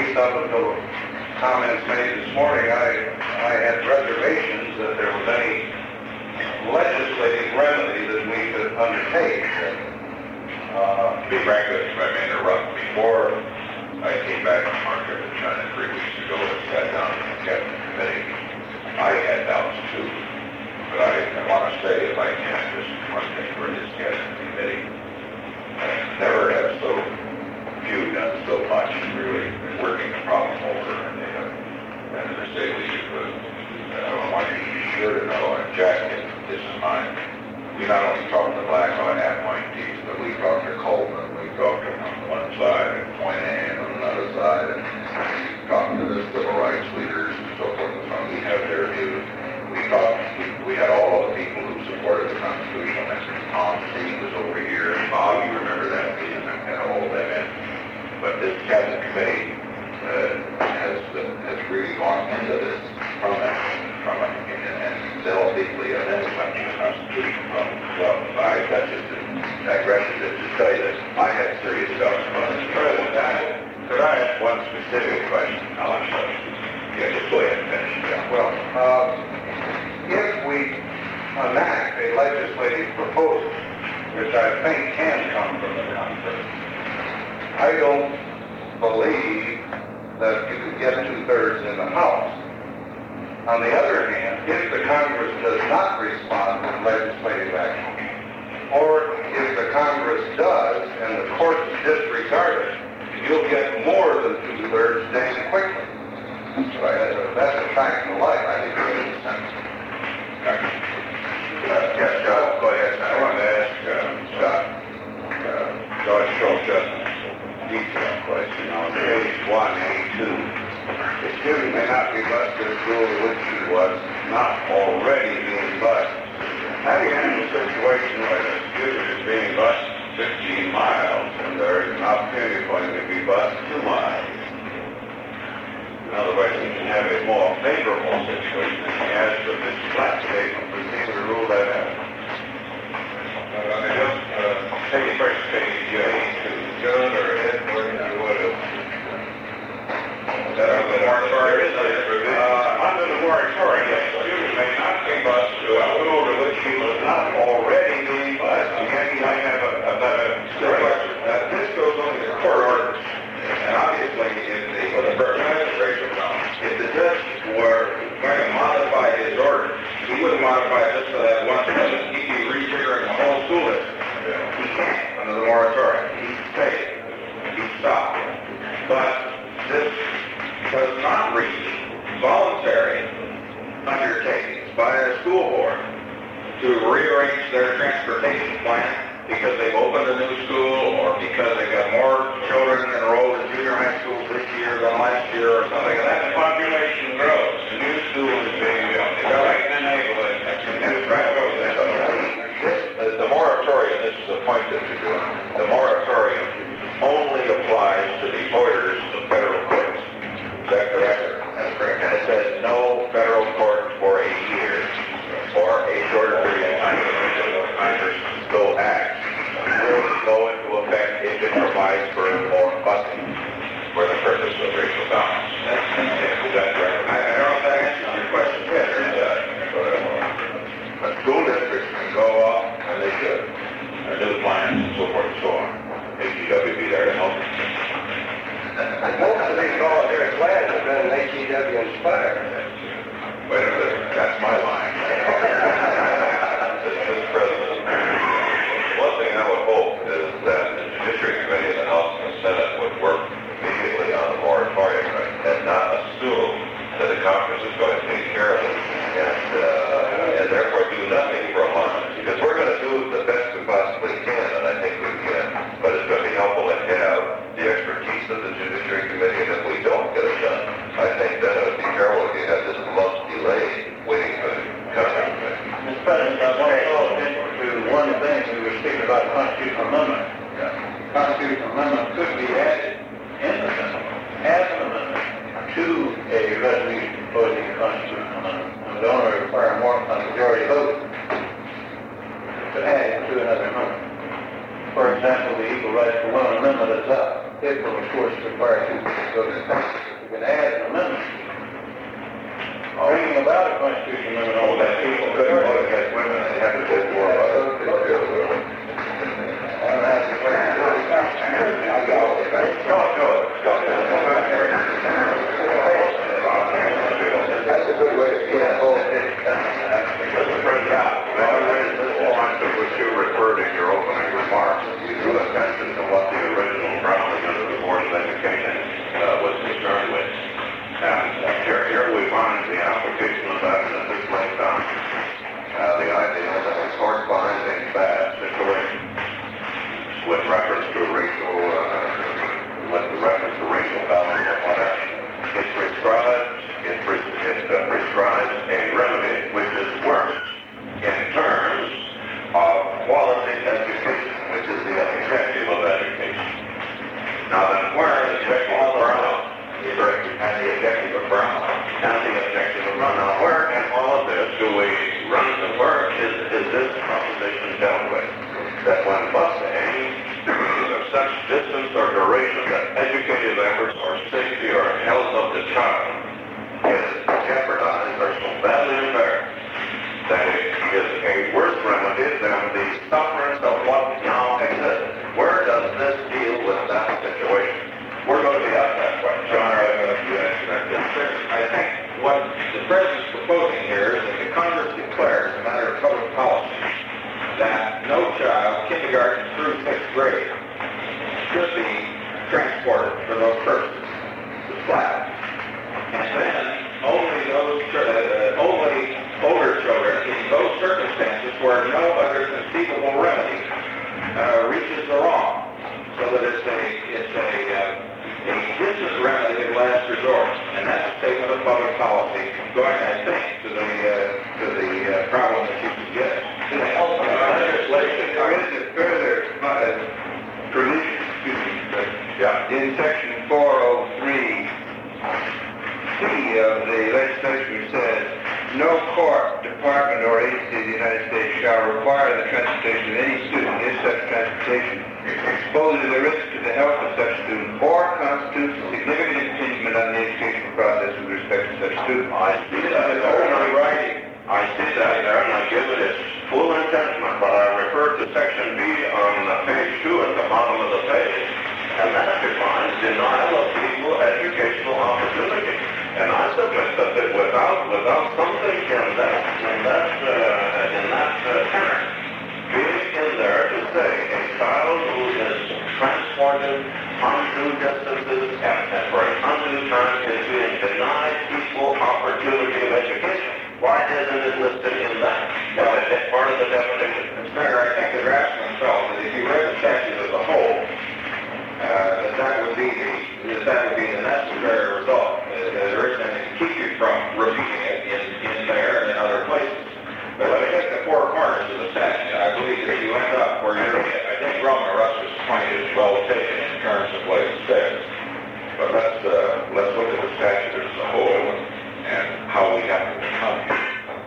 least up until comments made this morning, I, I had reservations that there was any legislative remedy that we could undertake. Uh, To be frank with you, if I may interrupt, before I came back from our trip to China three weeks ago and sat down in the cabinet committee, I had doubts too. But I, I want to say, if I can, just one thing for this cabinet committee. I've never have so few done so much, really, in working the problem over, and they have, and as I say, we should, uh, I want you to be sure to know, and Jack, this is mine. We not only talked to Black on appointees, but we talked to Coleman, we talked to him on one side, and Moynihan on another side, and we talked to the civil rights leaders and so forth and so on. We have their views. We talked, we, we had all of the people who supported the Constitution. Tom C. was over here, and Bob, you remember that meeting, I had all of them in. But this cabinet committee uh, has, uh, has really gone into this from a, from a, and delved deeply and then went to the Constitution from well side. That's just a digression to just tell you that I had serious doubts about this. Could I ask one specific question? I'll ask you. Yeah, just go ahead and finish. Yeah. Well, uh, if we enact a legislative proposal, which I think can come from the Congress, I don't believe that you could get two-thirds in the House. On the other hand, if the Congress does not respond with legislative action, or if the Congress does and the courts disregard it, you'll get more than two-thirds done quickly. So I, that's a fact of life. I think it makes sense. Uh, yes, Scott, go ahead. I want to ask uh, Scott, uh, George Schultz, just a detailed question on page one eighty-two. The student may not be bused to the school in which he was not already being bused. How do you handle a situation where the student is being bused fifteen miles and there is an opportunity for him to be bused two miles? In other words, he can have a more favorable situation than he has with this flat statement. We seem to rule that out. Uh, I just uh, take it first, page eighty-two. John or Ed, or you want to? That under the moratorium, uh, under the moratorium, the student may not be bused to a school to which he was not already being bused. Again, you might have a, a better question. Uh, this goes on to the court orders. And obviously, if the, for the purpose of racial balance, if the judge were going to modify his order, he wouldn't modify it just for that one sentence. He'd be rejiggering the whole school district. He can't under the moratorium. He's paid. He's stopped. But this does not reach voluntary undertakings by a school board to rearrange their transportation plan because they've opened a new school or because they've got more children enrolled in junior high school this year than last year or something. And that population grows. A new school is being built. They got to enable it. That's right. This, the moratorium, this is the point that you're doing, the moratorium only applies to the orders of federal courts. Is that correct? That's correct. And it says no federal court for a year or a shorter period of time until Congress still acts. Will go into effect if it provides for more busing for the purpose of racial balance. Is that correct? I, I don't know if that answers your question yet, or is that? But school districts can go off, and they should, their new plans and so forth and so on. H E W be there to help. Most of these voluntary plans have been H E W inspired. Wait a minute, that's my line. Mister President, one thing I would hope is that the Judiciary Committee and the House and the Senate would work immediately on the moratorium and not assume that the Congress is going to take care of it and, uh, and therefore do nothing for a month. Because we're going to do the best we possibly can, and I think we can, but it's going to be helpful to have the expertise of the Judiciary Committee, and if we don't get it done, I think that it would be terrible if you had this month delay waiting for the Congress Committee. Mister President, I want to call attention to one thing we were speaking about the constitutional amendment. Yeah. Constitutional amendment could be added in the Senate as an amendment to a resolution proposing a constitutional amendment. And would only require more than a majority vote to add it to another amendment. For example, the Equal Rights for Women Amendment is up. It will, of course, require two votes. can add an amendment. Bringing about a constitutional amendment, all that people Couldn't vote against women, they had to vote for us. That's a good way to get it. Which you referred in your opening remarks, you drew attention to what the original premise of the Board of Education uh, was concerned with. And uh, here, here we find the application of that in this late time. Uh, the idea that the court finds a bad situation with reference to racial, uh, with reference to racial balance or whatever. It prescribes, it, pres- it uh, prescribes a remedy which is worse in terms of quality education, which is the objective of education. Now then, where is the objective of Brown? And the objective of Brown. And the objective of Brown. Now, where in all of this do we run to work? Is, is this proposition dealt with? That when busing is of such distance or duration that educative efforts or safety or health of the child is jeopardized or so badly impaired that it is a worse remedy than the sufferance of what now exists. Where does this deal with that situation? We're going to be asked that question. John, I I think what the President's proposing here is that the Congress declares, as a matter of public policy, that no child, kindergarten through sixth grade, should be transported for those purposes. It's flat. And then only those, uh, only older children in those circumstances where no other conceivable remedy uh, reaches the wrong, so that it's a it's a uh, a distant remedy of last resort, and that's a statement of public policy going, I think, to the uh, to the uh, problem that you suggest. Legislation, there is a further uh, provision, excuse me, but, Yeah. in section four oh three C of the legislation says, no court, department, or agency of the United States shall require the transportation of any student if such transportation exposes the risk to the health of such student or constitutes a significant impingement on the educational process with respect to such student. I see that there. writing. I see that there, and I give it its full intention, but I refer to section B on page two at the bottom of the page, and that defines denial of equal educational opportunity. And I submit that that without without something in that in that uh, in that uh, tenor being in there to say a child who is transported undue distances and, and for an undue time is being denied equal opportunity of education. Why isn't it listed in that? Well, it's part of the definition. Senator, I think the draftsman felt that if you read the statute as a whole, uh, that that would be the that, that would be the necessary result. Uh, there isn't anything to keep you from repeating it in, in there and in other places. But let me take the four corners of the statute. I believe that you end up where you're at. I think Roman Russ's point is well taken in terms of what it says. But let's uh, let's look at the statute as a whole and how we have to come here.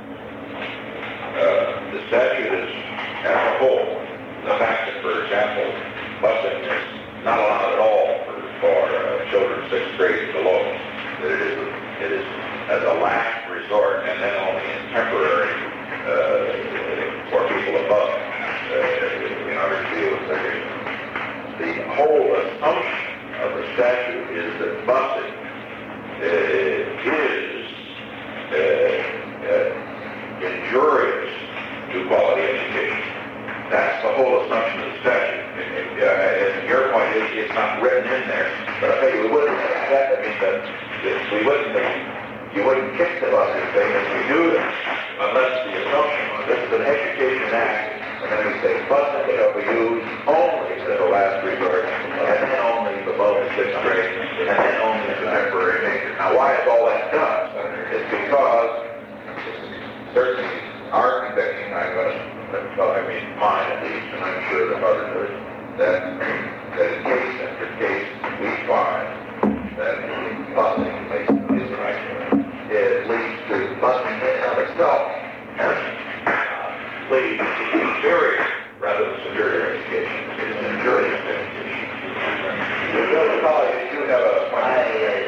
Uh, the statute is as a whole. The fact that, for example, busing is not allowed at all for, for uh, children sixth grade and below. That it is it is as a last resort and then only in temporary uh, for people above uh, in order to deal with segregation. The whole assumption of the statute is that busing uh, is uh, uh, injurious to quality education. That's the whole assumption of the statute. And, uh, and your point is it's not written in there. But I tell you, we wouldn't have that. I mean, that, that we wouldn't have, you wouldn't kick the busing thing as we do that unless the assumption was this is an education act, and then we say busing shall be used only as a last resort, and then only below the sixth grade, and then only as a temporary nature. Now, why is all that done? It's because certainly our conviction, I must, well, I mean mine at least, and I'm sure the others would, that, that in case after case we find that busing is right, it leads to busing in and of itself, and leads to inferior rather than superior education. It is injurious to education. You have a I, uh,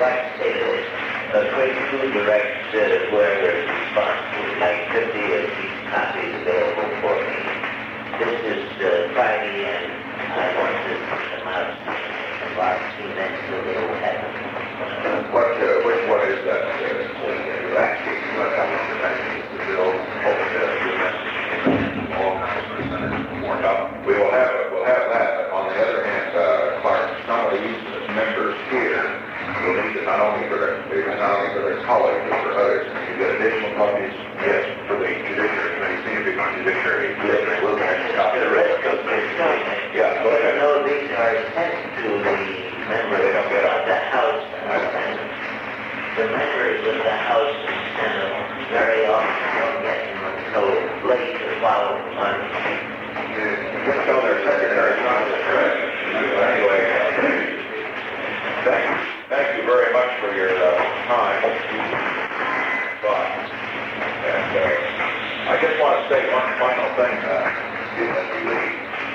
like to say this. A quick food direct uh, whoever is responsible, like fifty of these copies available for me. This is uh, Friday, and I want this amount about two minutes so they will have it. What, uh, which one is that? Uh, actually, what happens to that is the bill, hoping to do that. All councilors and warned up. We will have it, we'll have that, but on the other hand, uh, Clark, some of the use of members here will need it not only for their, not only for their colleagues, but for others. You get additional copies, yes, for the judiciary committee, senior big on judiciary, yes, we'll have a copy of the rest of the Yeah, go ahead. No, these are sent to the members of the House and the Senate. The members of the House and Senate very often don't get them until late the following month. Just tell their secretary, not the president. Anyway, thank you, thank you very much for your uh, time. But, and uh, I just want to say one final thing uh, as we leave.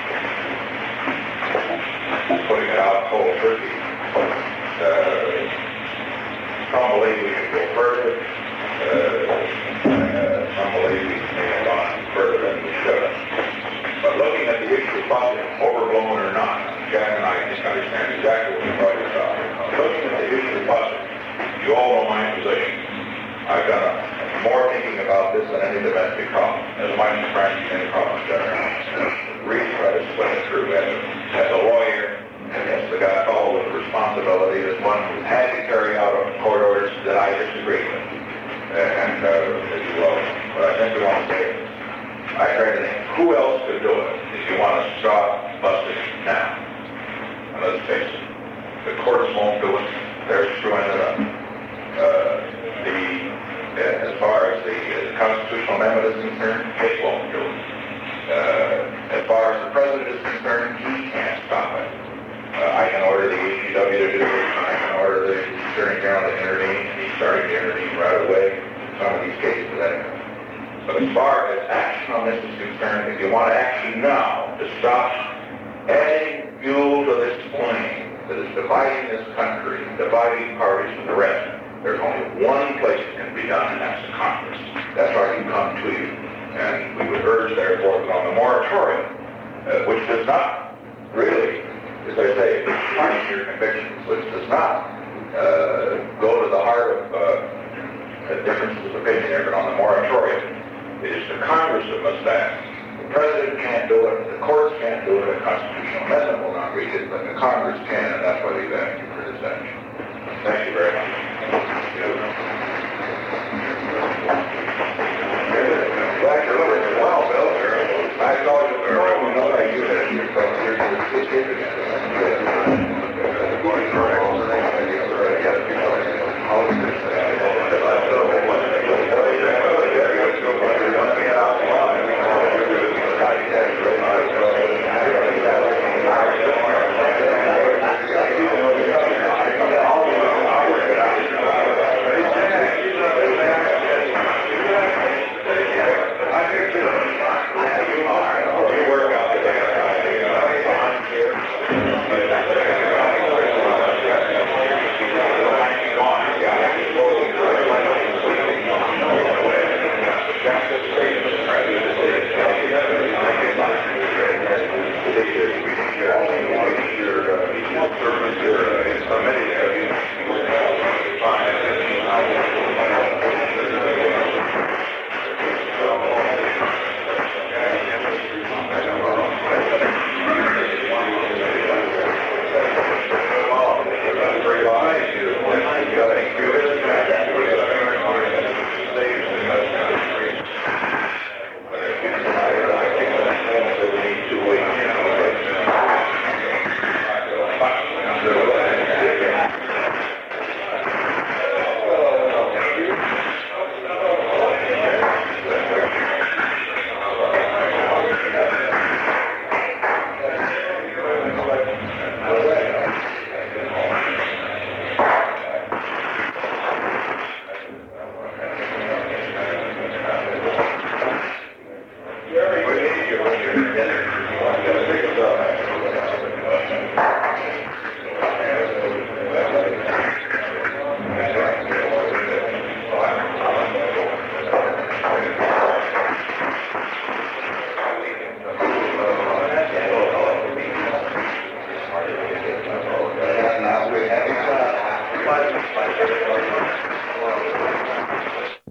Putting it out cold turkey. Uh, some believe we can go further. Uh, uh, some believe we may have gone further than we should have. But looking at the issue of budget, overblown or not, Jack and I just understand exactly what you're talking about. Looking at the issue of budget, you all know my position. I've done a, more thinking about this than any domestic problem, as much as frankly any problem in general. Really try to split it through as a, as a lawyer, and as the guy followed with responsibility as one who had to carry out court orders that I disagree with. And, uh, as you will. But I simply want to say, I try to think, who else could do it if you want to stop busting now? And let's face it, the courts won't do it. They're screwing it up. Uh, the, uh, as far as the uh, constitutional amendment is concerned, it won't do it. Uh, as far as the president is concerned, he can't stop it. Uh, I can order the A G W to do it. I can order the Attorney General to intervene. He's starting to intervene right away in some of these cases anyway. But as far as action on this is concerned, if you want action now to stop adding fuel to this flame that is dividing this country, dividing parties from the rest, there's only one place it can be done, and that's the Congress. That's why we come to you. And we would urge, therefore, on the moratorium, uh, which does not really, as I say, punish your convictions, which does not uh, go to the heart of uh, differences of opinion there, but on the moratorium, it is the Congress that must act. The President can't do it, the courts can't do it, a constitutional amendment will not reach it, but the Congress can, and that's why we've asked you for this action. Thank you very much. Glad you're looking well, Bill. I saw you there. I know that you had your you're your kid again. You work out the